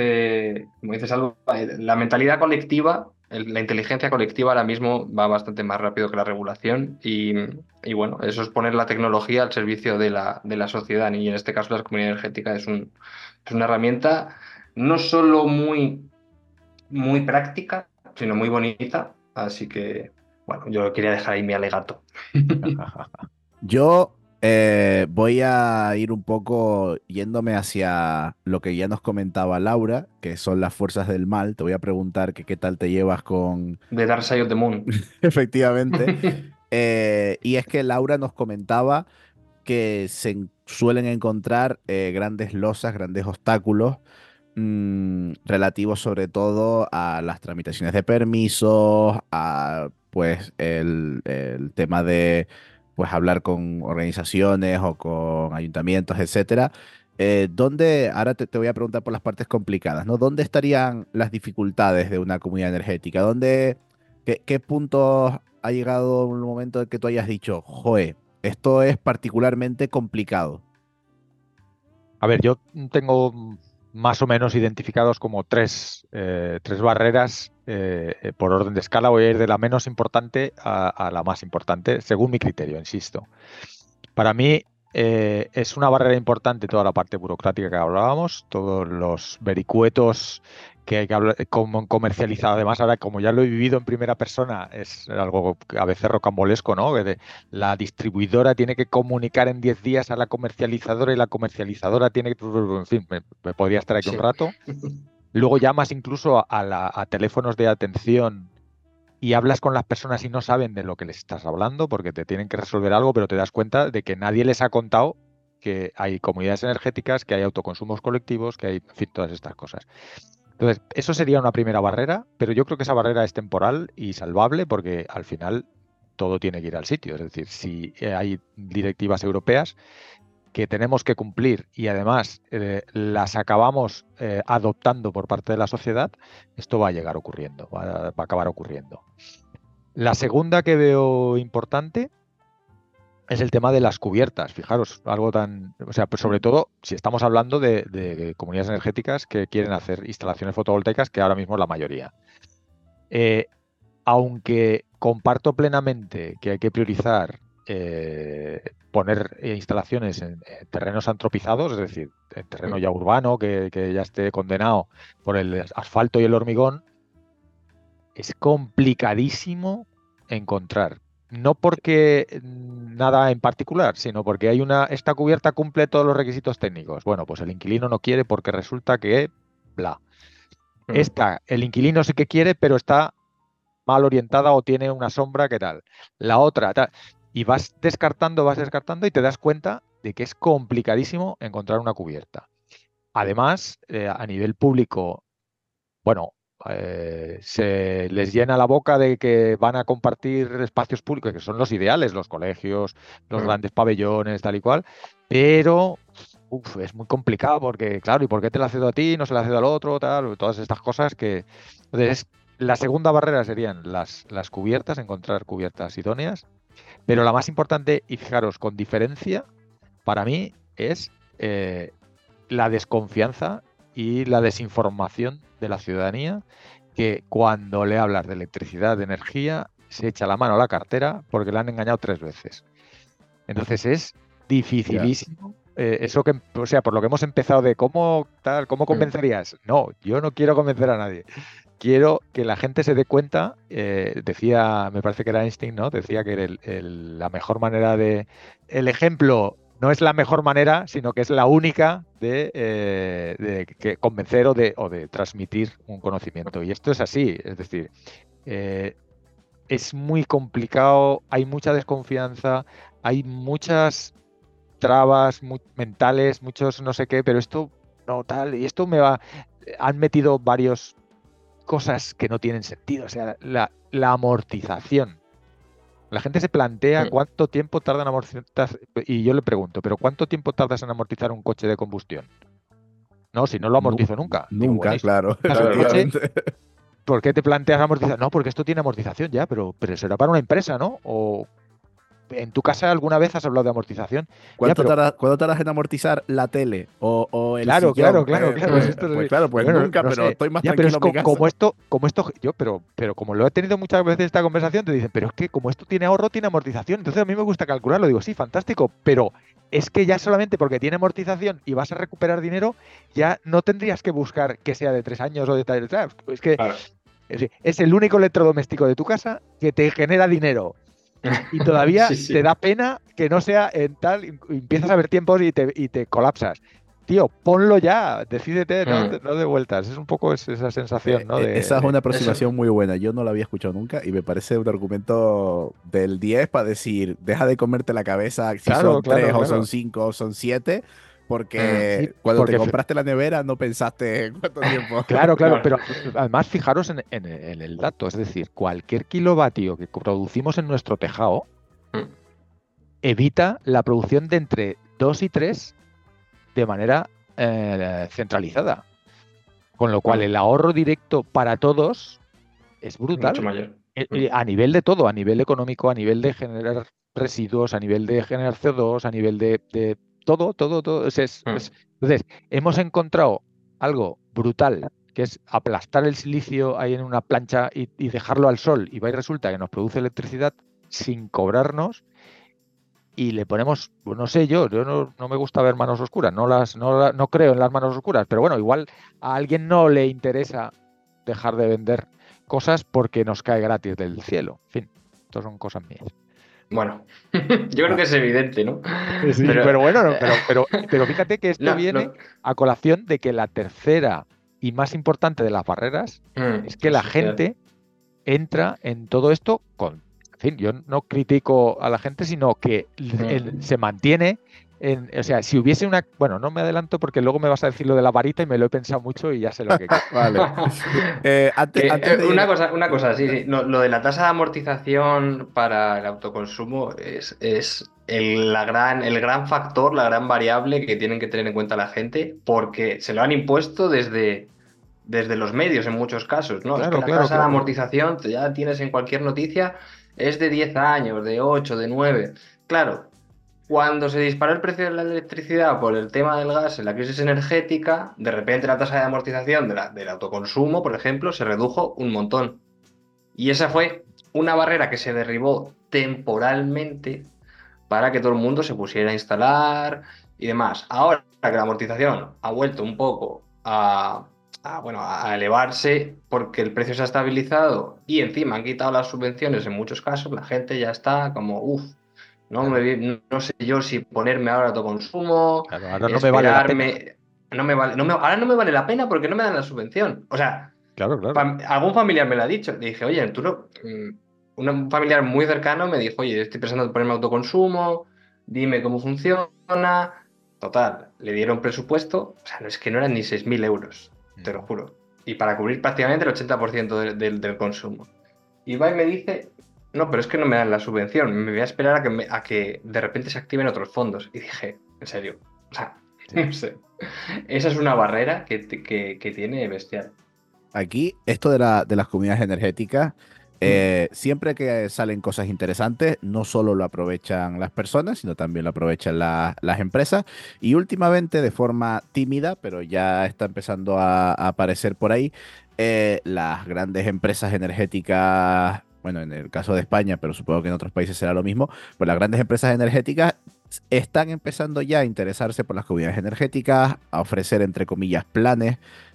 como dices algo, la mentalidad colectiva, la inteligencia colectiva ahora mismo va bastante más rápido que la regulación y bueno, eso es poner la tecnología al servicio de la sociedad y en este caso la comunidad energética es una herramienta no solo muy práctica, sino muy bonita. Así que, bueno, yo quería dejar ahí mi alegato. Yo voy a ir un poco yéndome hacia lo que ya nos comentaba Laura, que son las fuerzas del mal. Te voy a preguntar que qué tal te llevas con... De Dark Side of the Moon. Efectivamente. Y es que Laura nos comentaba que suelen encontrar grandes losas, grandes obstáculos relativos sobre todo a las tramitaciones de permisos, a pues el tema de pues hablar con organizaciones o con ayuntamientos, etcétera. Ahora te voy a preguntar por las partes complicadas, ¿no? ¿Dónde estarían las dificultades de una comunidad energética? ¿Qué puntos ha llegado un momento en que tú hayas dicho, joe, esto es particularmente complicado? A ver, yo tengo más o menos identificados como tres barreras por orden de escala. Voy a ir de la menos importante a la más importante, según mi criterio, insisto. Para mí es una barrera importante toda la parte burocrática que hablábamos, todos los vericuetos que hay que comercializar. Además, ahora como ya lo he vivido en primera persona, es algo a veces rocambolesco, ¿no? La distribuidora tiene que comunicar en 10 días a la comercializadora y la comercializadora tiene que... En fin, me podría estar aquí un Sí. rato. Luego llamas incluso a teléfonos de atención y hablas con las personas y no saben de lo que les estás hablando porque te tienen que resolver algo, pero te das cuenta de que nadie les ha contado que hay comunidades energéticas, que hay autoconsumos colectivos, que hay, en fin, todas estas cosas. Entonces, eso sería una primera barrera, pero yo creo que esa barrera es temporal y salvable porque al final todo tiene que ir al sitio. Es decir, si hay directivas europeas que tenemos que cumplir y además las acabamos adoptando por parte de la sociedad, esto va a llegar ocurriendo, va a acabar ocurriendo. La segunda que veo importante es el tema de las cubiertas. Fijaros, algo tan. O sea, pues sobre todo si estamos hablando de comunidades energéticas que quieren hacer instalaciones fotovoltaicas, que ahora mismo es la mayoría. Eh, Aunque comparto plenamente que hay que priorizar poner instalaciones en terrenos antropizados, es decir, en terreno ya urbano, que ya esté condenado por el asfalto y el hormigón, es complicadísimo encontrar. No porque nada en particular, sino porque esta cubierta cumple todos los requisitos técnicos. Bueno, pues el inquilino no quiere porque resulta que bla. El inquilino sí que quiere, pero está mal orientada o tiene una sombra, ¿qué tal? La otra, tal. Y vas descartando y te das cuenta de que es complicadísimo encontrar una cubierta. Además, a nivel público, bueno, se les llena la boca de que van a compartir espacios públicos, que son los ideales, los colegios, los grandes pabellones, tal y cual, pero es muy complicado porque, claro, ¿y por qué te la cedo a ti, no se la cedo al otro, tal? Todas estas cosas que... Entonces, la segunda barrera serían las cubiertas, encontrar cubiertas idóneas, pero la más importante, y fijaros, con diferencia, para mí es la desconfianza y la desinformación de la ciudadanía, que cuando le hablas de electricidad, de energía, se echa la mano a la cartera porque le han engañado 3 veces. Entonces es dificilísimo. Eso que, o sea, por lo que hemos empezado de cómo convencerías. No, yo no quiero convencer a nadie. Quiero que la gente se dé cuenta, decía, me parece que era Einstein, ¿no? Decía que la mejor manera el ejemplo no es la mejor manera, sino que es la única de que convencer o de transmitir un conocimiento. Y esto es así, es decir, es muy complicado, hay mucha desconfianza, hay muchas trabas mentales, muchos no sé qué, pero esto no tal, y esto han metido varios cosas que no tienen sentido, o sea, la amortización. La gente se plantea cuánto tiempo tarda en amortizar, y yo le pregunto, ¿pero cuánto tiempo tardas en amortizar un coche de combustión? No, si no lo amortizo nunca. Digo, Nunca, claro. Coche, ¿por qué te planteas amortizar? No, porque esto tiene amortización ya, pero será para una empresa, ¿no? O en tu casa alguna vez has hablado de amortización. ¿Cuánto tardas en amortizar la tele o el Claro, sillón? claro. Pues claro, pues bueno, nunca, no pero sé. estoy más Ya, pero tranquilo en mi casa. como esto, pero como lo he tenido muchas veces esta conversación, te dicen, pero es que como esto tiene ahorro, tiene amortización. Entonces a mí me gusta calcularlo. Digo, sí, fantástico, pero es que ya solamente porque tiene amortización y vas a recuperar dinero, ya no tendrías que buscar que sea de 3 años o de tal. Es que Claro. es el único electrodoméstico de tu casa que te genera dinero. Y todavía Sí. te da pena que no sea en tal, y empiezas a ver tiempos y te colapsas. Tío, ponlo ya, decídete, no de vueltas. Es un poco esa sensación, ¿no? Esa es una Eso. aproximación muy buena. Yo no la había escuchado nunca y me parece un argumento del 10 para decir, deja de comerte la cabeza si son 3 o son 5 o son 7, porque Sí, cuando te porque compraste la nevera no pensaste en cuánto tiempo. claro, Claro. pero además fijaros en el dato, es decir, cualquier kilovatio que producimos en nuestro tejado evita la producción de entre 2 y 3 de manera centralizada. Con lo cual el ahorro directo para todos es brutal. Mucho mayor. A nivel de todo, a nivel económico, a nivel de generar residuos, a nivel de generar CO2, a nivel de todo. Entonces, hemos encontrado algo brutal, que es aplastar el silicio ahí en una plancha y dejarlo al sol, y va y resulta que nos produce electricidad sin cobrarnos, y le ponemos, pues no sé, yo no me gusta ver manos oscuras, no creo en las manos oscuras, pero bueno, igual a alguien no le interesa dejar de vender cosas porque nos cae gratis del cielo. En fin, esto son cosas mías. Bueno, yo creo que es evidente, ¿no? Sí, pero bueno, pero fíjate que esto No, viene a colación de que la tercera y más importante de las barreras es que la gente entra en todo esto con... En fin, yo no critico a la gente, sino que se mantiene o sea, si hubiese una... Bueno, no me adelanto porque luego me vas a decir lo de la varita y me lo he pensado mucho y ya sé lo que quiero. Vale. Antes de Una ir- cosa, sí. Lo de la tasa de amortización para el autoconsumo es el gran factor, la gran variable que tienen que tener en cuenta la gente, porque se lo han impuesto desde desde los medios en muchos casos, ¿no? Es que Claro, la claro, tasa de claro. amortización, ya tienes en cualquier noticia, es de 10 años, de 8, de 9. Claro, cuando se disparó el precio de la electricidad por el tema del gas en la crisis energética, de repente la tasa de amortización del autoconsumo, por ejemplo, se redujo un montón. Y esa fue una barrera que se derribó temporalmente para que todo el mundo se pusiera a instalar y demás. Ahora que la amortización ha vuelto un poco a elevarse porque el precio se ha estabilizado y encima han quitado las subvenciones en muchos casos, la gente ya está como, uff, Claro, no sé yo si ponerme ahora a autoconsumo, claro, ahora no me vale la pena. esperarme, ahora no me vale la pena porque no me dan la subvención. O sea, Claro, claro. algún familiar me lo ha dicho. Le dije, oye, tú no. Un familiar muy cercano me dijo, oye, estoy pensando en ponerme autoconsumo, dime cómo funciona. Total, le dieron presupuesto, o sea, no es que no eran ni 6.000 euros, te lo juro. Y para cubrir prácticamente el 80% del consumo. Y va y me dice, no, pero es que no me dan la subvención, me voy a esperar a que de repente se activen otros fondos. Y dije, en serio, o sea, Sí. no sé. Esa es una barrera que tiene bestial. Aquí, esto de las comunidades energéticas, siempre que salen cosas interesantes, no solo lo aprovechan las personas, sino también lo aprovechan las empresas. Y últimamente, de forma tímida, pero ya está empezando a aparecer por ahí, las grandes empresas energéticas, bueno, en el caso de España, pero supongo que en otros países será lo mismo, pues las grandes empresas energéticas están empezando ya a interesarse por las comunidades energéticas, a ofrecer, entre comillas, planes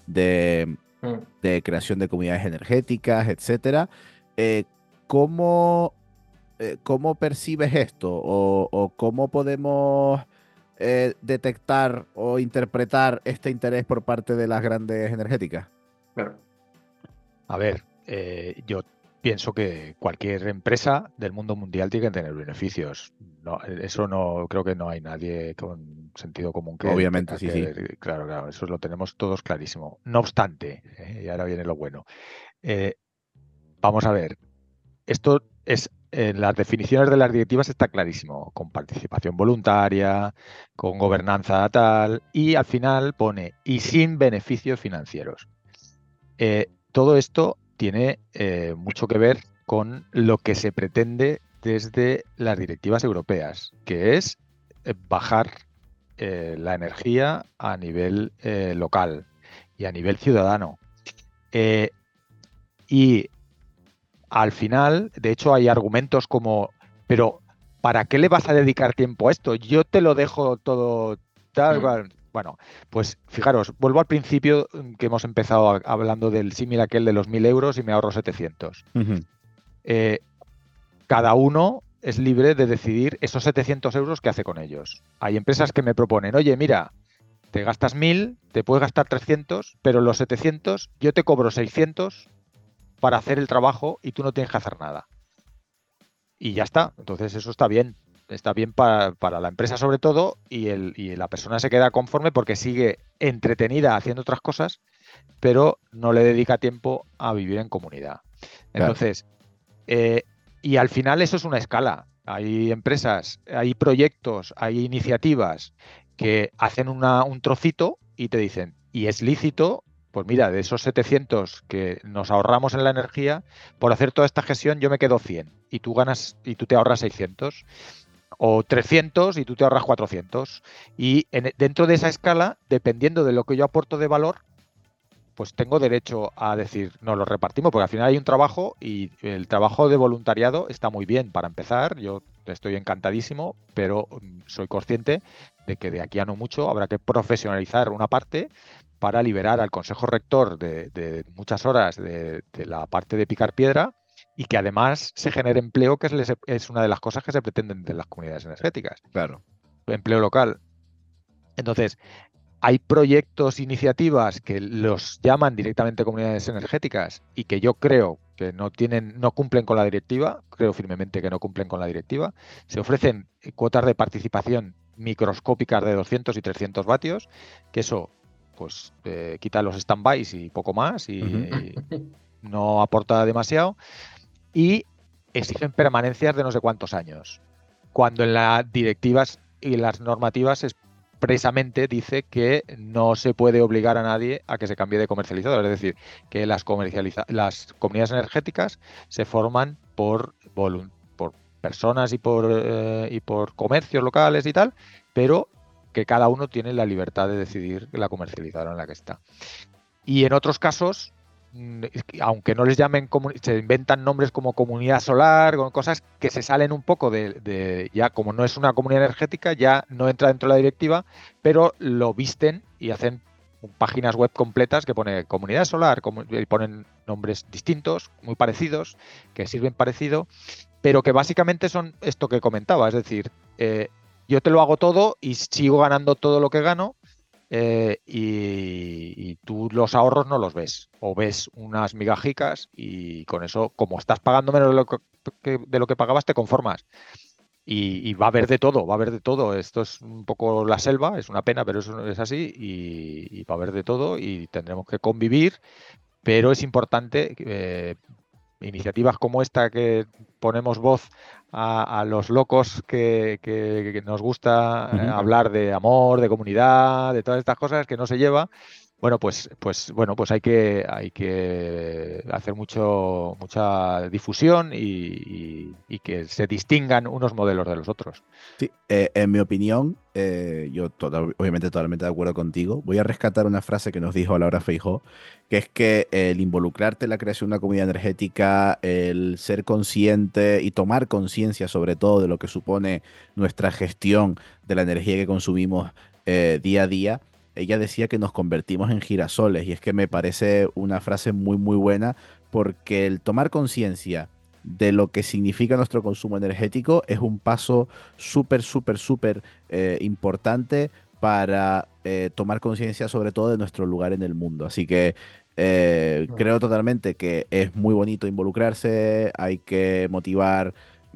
de Mm. de creación de comunidades energéticas, etcétera. Eh, ¿cómo, cómo percibes esto? O cómo podemos detectar o interpretar este interés por parte de las grandes energéticas? Claro. A ver, yo pienso que cualquier empresa del mundo mundial tiene que tener beneficios. No, eso no creo que no hay nadie con sentido común que Obviamente, tenga sí, sí. claro, claro, eso lo tenemos todos clarísimo. No obstante, y ahora viene lo bueno. eh, Vamos a ver, esto es en las definiciones de las directivas está clarísimo, con participación voluntaria, con gobernanza tal, y al final pone y sin beneficios financieros. Todo esto tiene mucho que ver con lo que se pretende desde las directivas europeas, que es bajar la energía a nivel local y a nivel ciudadano. Y al final, de hecho, hay argumentos como, pero ¿para qué le vas a dedicar tiempo a esto? Yo te lo dejo todo tal cual. Bueno, pues fijaros, vuelvo al principio que hemos empezado hablando del símil aquel de los 1.000 euros y me ahorro 700. Ujú. Cada uno es libre de decidir esos 700 euros qué hace con ellos. Hay empresas que me proponen, oye, mira, te gastas 1.000, te puedes gastar 300, pero los 700 yo te cobro 600 para hacer el trabajo y tú no tienes que hacer nada. Y ya está. Entonces eso está bien. Está bien para la empresa sobre todo y la persona se queda conforme porque sigue entretenida haciendo otras cosas, pero no le dedica tiempo a vivir en comunidad. Claro. Entonces, y al final eso es una escala. Hay empresas, hay proyectos, hay iniciativas que hacen un trocito y te dicen, y es lícito, pues mira, de esos 700 que nos ahorramos en la energía, por hacer toda esta gestión yo me quedo 100 y tú ganas y tú te ahorras 600 o 300 y tú te ahorras 400. Y dentro de esa escala, dependiendo de lo que yo aporto de valor, pues tengo derecho a decir, no lo repartimos, porque al final hay un trabajo y el trabajo de voluntariado está muy bien para empezar. Yo estoy encantadísimo, pero soy consciente de que de aquí a no mucho habrá que profesionalizar una parte para liberar al Consejo Rector de muchas horas de la parte de picar piedra y que además se genere empleo, que es una de las cosas que se pretenden de las comunidades energéticas. Claro. Empleo local. Entonces, hay proyectos, iniciativas que los llaman directamente comunidades energéticas y que yo creo que no cumplen con la directiva, creo firmemente que no cumplen con la directiva. Se ofrecen cuotas de participación microscópicas de 200 y 300 vatios, que eso pues quita los stand-bys y poco más y no aporta demasiado, y exigen permanencias de no sé cuántos años, cuando en las directivas y las normativas precisamente dice que no se puede obligar a nadie a que se cambie de comercializador. Es decir, que las comunidades energéticas se forman por personas y por comercios locales y tal, pero que cada uno tiene la libertad de decidir la comercializadora en la que está. Y en otros casos, aunque no les llamen, se inventan nombres como comunidad solar, con cosas que se salen un poco ya como no es una comunidad energética, ya no entra dentro de la directiva, pero lo visten y hacen páginas web completas que pone comunidad solar, y ponen nombres distintos, muy parecidos, que sirven parecido, pero que básicamente son esto que comentaba, es decir, yo te lo hago todo y sigo ganando todo lo que gano, y tú los ahorros no los ves, o ves unas migajicas y con eso, como estás pagando menos de lo que pagabas, te conformas. Y va a haber de todo, va a haber de todo. Esto es un poco la selva, es una pena, pero eso es así, y va a haber de todo y tendremos que convivir, pero es importante iniciativas como esta, que ponemos voz a los locos que nos gusta hablar de amor, de comunidad, de todas estas cosas que no se lleva. Bueno, pues hay que hacer mucha difusión y que se distingan unos modelos de los otros. Sí, en mi opinión, yo obviamente totalmente de acuerdo contigo. Voy a rescatar una frase que nos dijo Laura Feijó, que es que el involucrarte en la creación de una comunidad energética, el ser consciente y tomar conciencia sobre todo de lo que supone nuestra gestión de la energía que consumimos día a día. Ella decía que nos convertimos en girasoles, y es que me parece una frase muy muy buena, porque el tomar conciencia de lo que significa nuestro consumo energético es un paso súper importante para tomar conciencia sobre todo de nuestro lugar en el mundo. Así que creo totalmente que es muy bonito involucrarse, hay que motivar,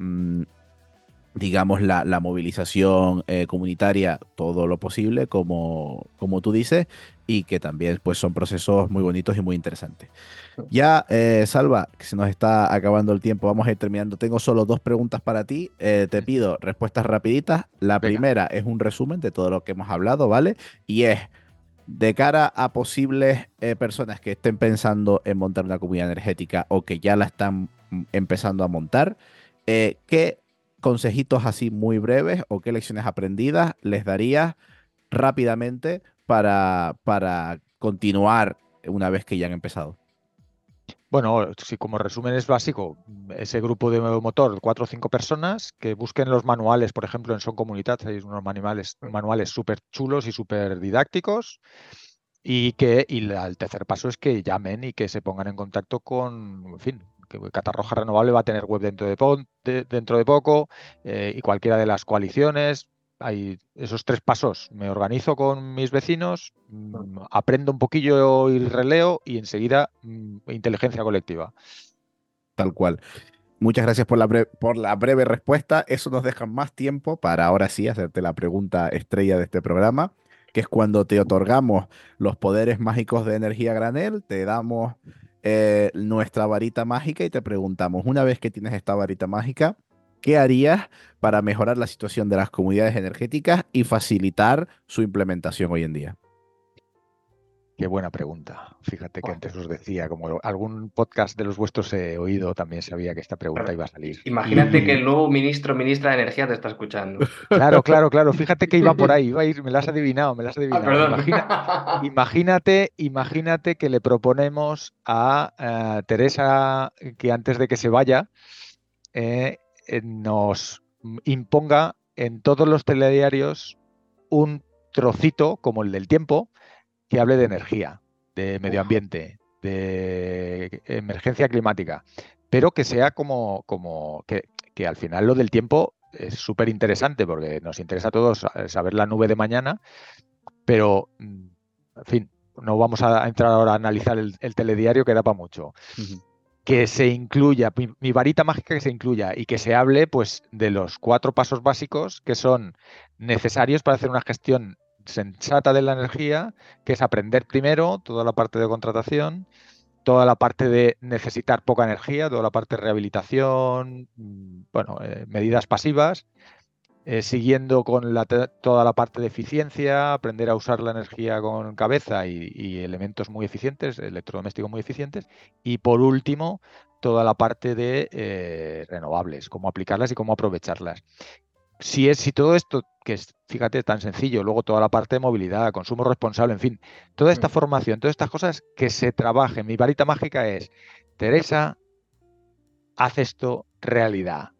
digamos, la movilización comunitaria todo lo posible, como tú dices, y que también pues son procesos muy bonitos y muy interesantes. Ya, Salva, que se nos está acabando el tiempo, vamos a ir terminando. Tengo solo 2 preguntas para ti. Te pido respuestas rapiditas. La Venga. primera es un resumen de todo lo que hemos hablado, ¿vale? Y es, de cara a posibles personas que estén pensando en montar una comunidad energética o que ya la están empezando a montar, ¿qué consejitos así muy breves o qué lecciones aprendidas les darías rápidamente para continuar una vez que ya han empezado? Bueno, si como resumen es básico, ese grupo de motor, 4 o 5 personas, que busquen los manuales, por ejemplo, en Son Comunitat hay unos manuales súper chulos y súper didácticos, y el tercer paso es que llamen y que se pongan en contacto con, en fin, que Catarroja Renovable va a tener web dentro de poco, y cualquiera de las coaliciones. Hay esos 3 pasos. Me organizo con mis vecinos, aprendo un poquillo y releo, y enseguida inteligencia colectiva. Tal cual. Muchas gracias por la breve respuesta. Eso nos deja más tiempo para ahora sí hacerte la pregunta estrella de este programa, que es cuando te otorgamos los poderes mágicos de energía granel, te damos nuestra varita mágica y te preguntamos, una vez que tienes esta varita mágica, ¿qué harías para mejorar la situación de las comunidades energéticas y facilitar su implementación hoy en día? Qué buena pregunta. Fíjate que antes os decía, como algún podcast de los vuestros he oído, también sabía que esta pregunta iba a salir. Imagínate que el nuevo ministra de Energía te está escuchando. Claro. Fíjate que iba por ahí, iba a ir, me las has adivinado. Perdón. Imagínate que le proponemos a Teresa que antes de que se vaya nos imponga en todos los telediarios un trocito, como el del tiempo, que hable de energía, de medio ambiente, de emergencia climática, pero que sea que al final lo del tiempo es súper interesante, porque nos interesa a todos saber la nube de mañana, pero, en fin, no vamos a entrar ahora a analizar el telediario, que da para mucho. Que se incluya, mi varita mágica, que se incluya y que se hable pues de los 4 pasos básicos que son necesarios para hacer una gestión sensata de la energía, que es aprender primero toda la parte de contratación, toda la parte de necesitar poca energía, toda la parte de rehabilitación, medidas pasivas, siguiendo con toda la parte de eficiencia, aprender a usar la energía con cabeza y elementos muy eficientes, electrodomésticos muy eficientes. Y por último, toda la parte de renovables, cómo aplicarlas y cómo aprovecharlas. Si todo esto, que es, fíjate, tan sencillo, luego toda la parte de movilidad, consumo responsable, en fin, toda esta formación, todas estas cosas que se trabajen. Mi varita mágica es, Teresa, haz esto realidad.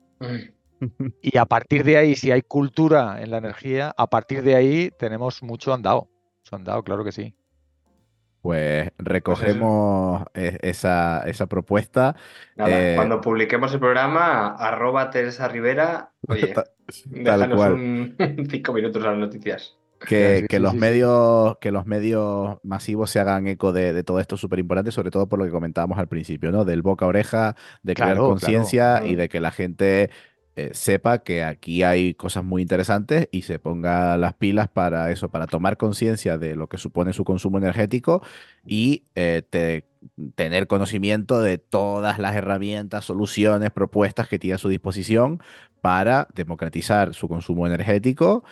Y a partir de ahí, si hay cultura en la energía, a partir de ahí tenemos mucho andado. Mucho andado, claro que sí. Pues Pues eso. recogemos esa propuesta. Nada, cuando publiquemos el programa, @Teresa Rivera, oye, Tal déjanos cual. un 5 minutos a las noticias. Que, Sí, que sí, los sí, sí. medios, que los medios masivos se hagan eco de todo esto súper importante, sobre todo por lo que comentábamos al principio, ¿no? Del boca a oreja, de crear Claro, claro. conciencia y de que la gente sepa que aquí hay cosas muy interesantes y se ponga las pilas para eso, para tomar conciencia de lo que supone su consumo energético y tener conocimiento de todas las herramientas, soluciones, propuestas que tiene a su disposición para democratizar su consumo energético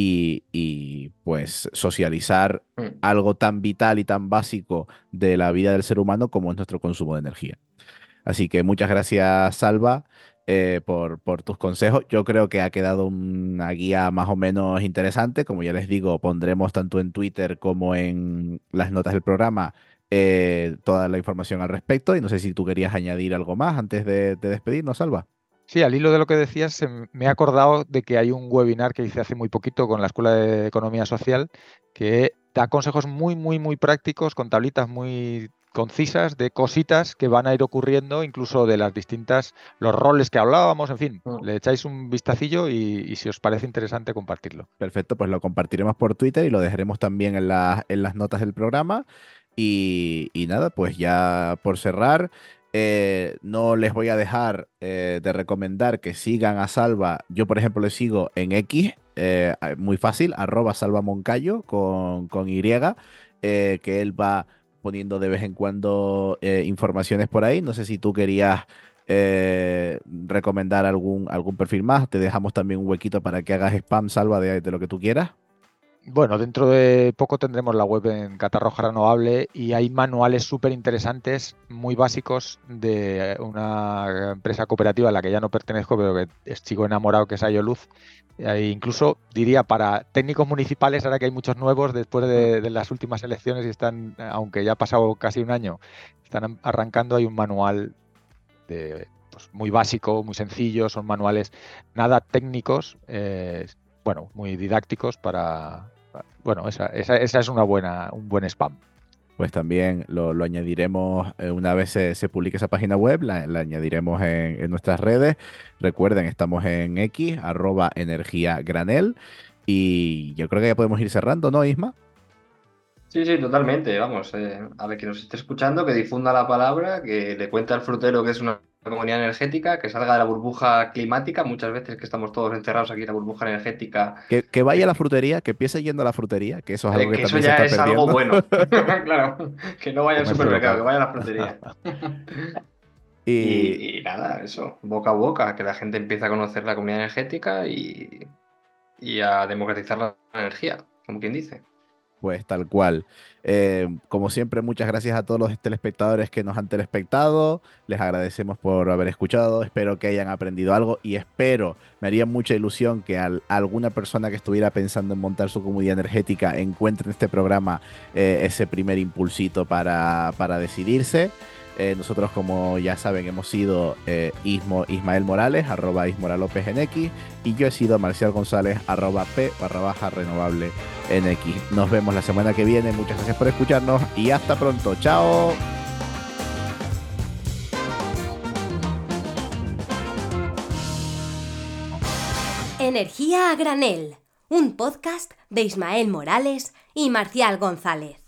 y pues socializar Mm. algo tan vital y tan básico de la vida del ser humano como es nuestro consumo de energía. Así que muchas gracias, Salva, por tus consejos. Yo creo que ha quedado una guía más o menos interesante. Como ya les digo, pondremos tanto en Twitter como en las notas del programa toda la información al respecto. Y no sé si tú querías añadir algo más antes de despedirnos, Salva. Sí, al hilo de lo que decías, me he acordado de que hay un webinar que hice hace muy poquito con la Escuela de Economía Social que da consejos muy, muy, muy prácticos, con tablitas muy concisas de cositas que van a ir ocurriendo, incluso de las distintas, los roles que hablábamos, en fin, le echáis un vistacillo y si os parece interesante compartirlo. Perfecto, pues lo compartiremos por Twitter y lo dejaremos también en las notas del programa. Y nada, pues ya por cerrar, no les voy a dejar de recomendar que sigan a Salva. Yo, por ejemplo, le sigo en X, muy fácil, @salvamoncayo con Y, que él va poniendo de vez en cuando informaciones por ahí. No sé si tú querías recomendar algún perfil más. Te dejamos también un huequito para que hagas spam, Salva, de lo que tú quieras. Bueno, dentro de poco tendremos la web en Catarroja Renovable y hay manuales súper interesantes, muy básicos, de una empresa cooperativa a la que ya no pertenezco, pero que sigo enamorado, que es Ayoluz. Incluso diría para técnicos municipales, ahora que hay muchos nuevos después de las últimas elecciones y están, aunque ya ha pasado casi un año, están arrancando, hay un manual pues, muy básico, muy sencillo, son manuales nada técnicos, bueno, muy didácticos bueno, esa es un buen spam. Pues también lo añadiremos una vez se publique esa página web, la añadiremos en nuestras redes. Recuerden, estamos en X, @energiagranel. Y yo creo que ya podemos ir cerrando, ¿no, Isma? Sí, sí, totalmente. Vamos, a ver, que nos esté escuchando, que difunda la palabra, que le cuente al frutero que es una comunidad energética, que salga de la burbuja climática. Muchas veces que estamos todos encerrados aquí en la burbuja energética, Que vaya a la frutería, que empiece yendo a la frutería, que eso es algo que que eso también se ya está es algo perdiendo. bueno. Claro, que no vaya al Comercio supermercado, que local. vaya a la frutería. Y Y nada, eso, boca a boca, que la gente empiece a conocer la comunidad energética y a democratizar la energía, como quien dice. pues tal cual. Como siempre, muchas gracias a todos los telespectadores que nos han telespectado. Les agradecemos por haber escuchado. Espero que hayan aprendido algo y espero, me haría mucha ilusión que alguna persona que estuviera pensando en montar su comunidad energética encuentre en este programa ese primer impulsito para decidirse. Nosotros, como ya saben, hemos sido Ismael Morales, @ismoralopez en X, y yo he sido Marcial González, @p_renovable en X. Nos vemos la semana que viene. Muchas gracias por escucharnos y hasta pronto. ¡Chao! Energía a granel, un podcast de Ismael Morales y Marcial González.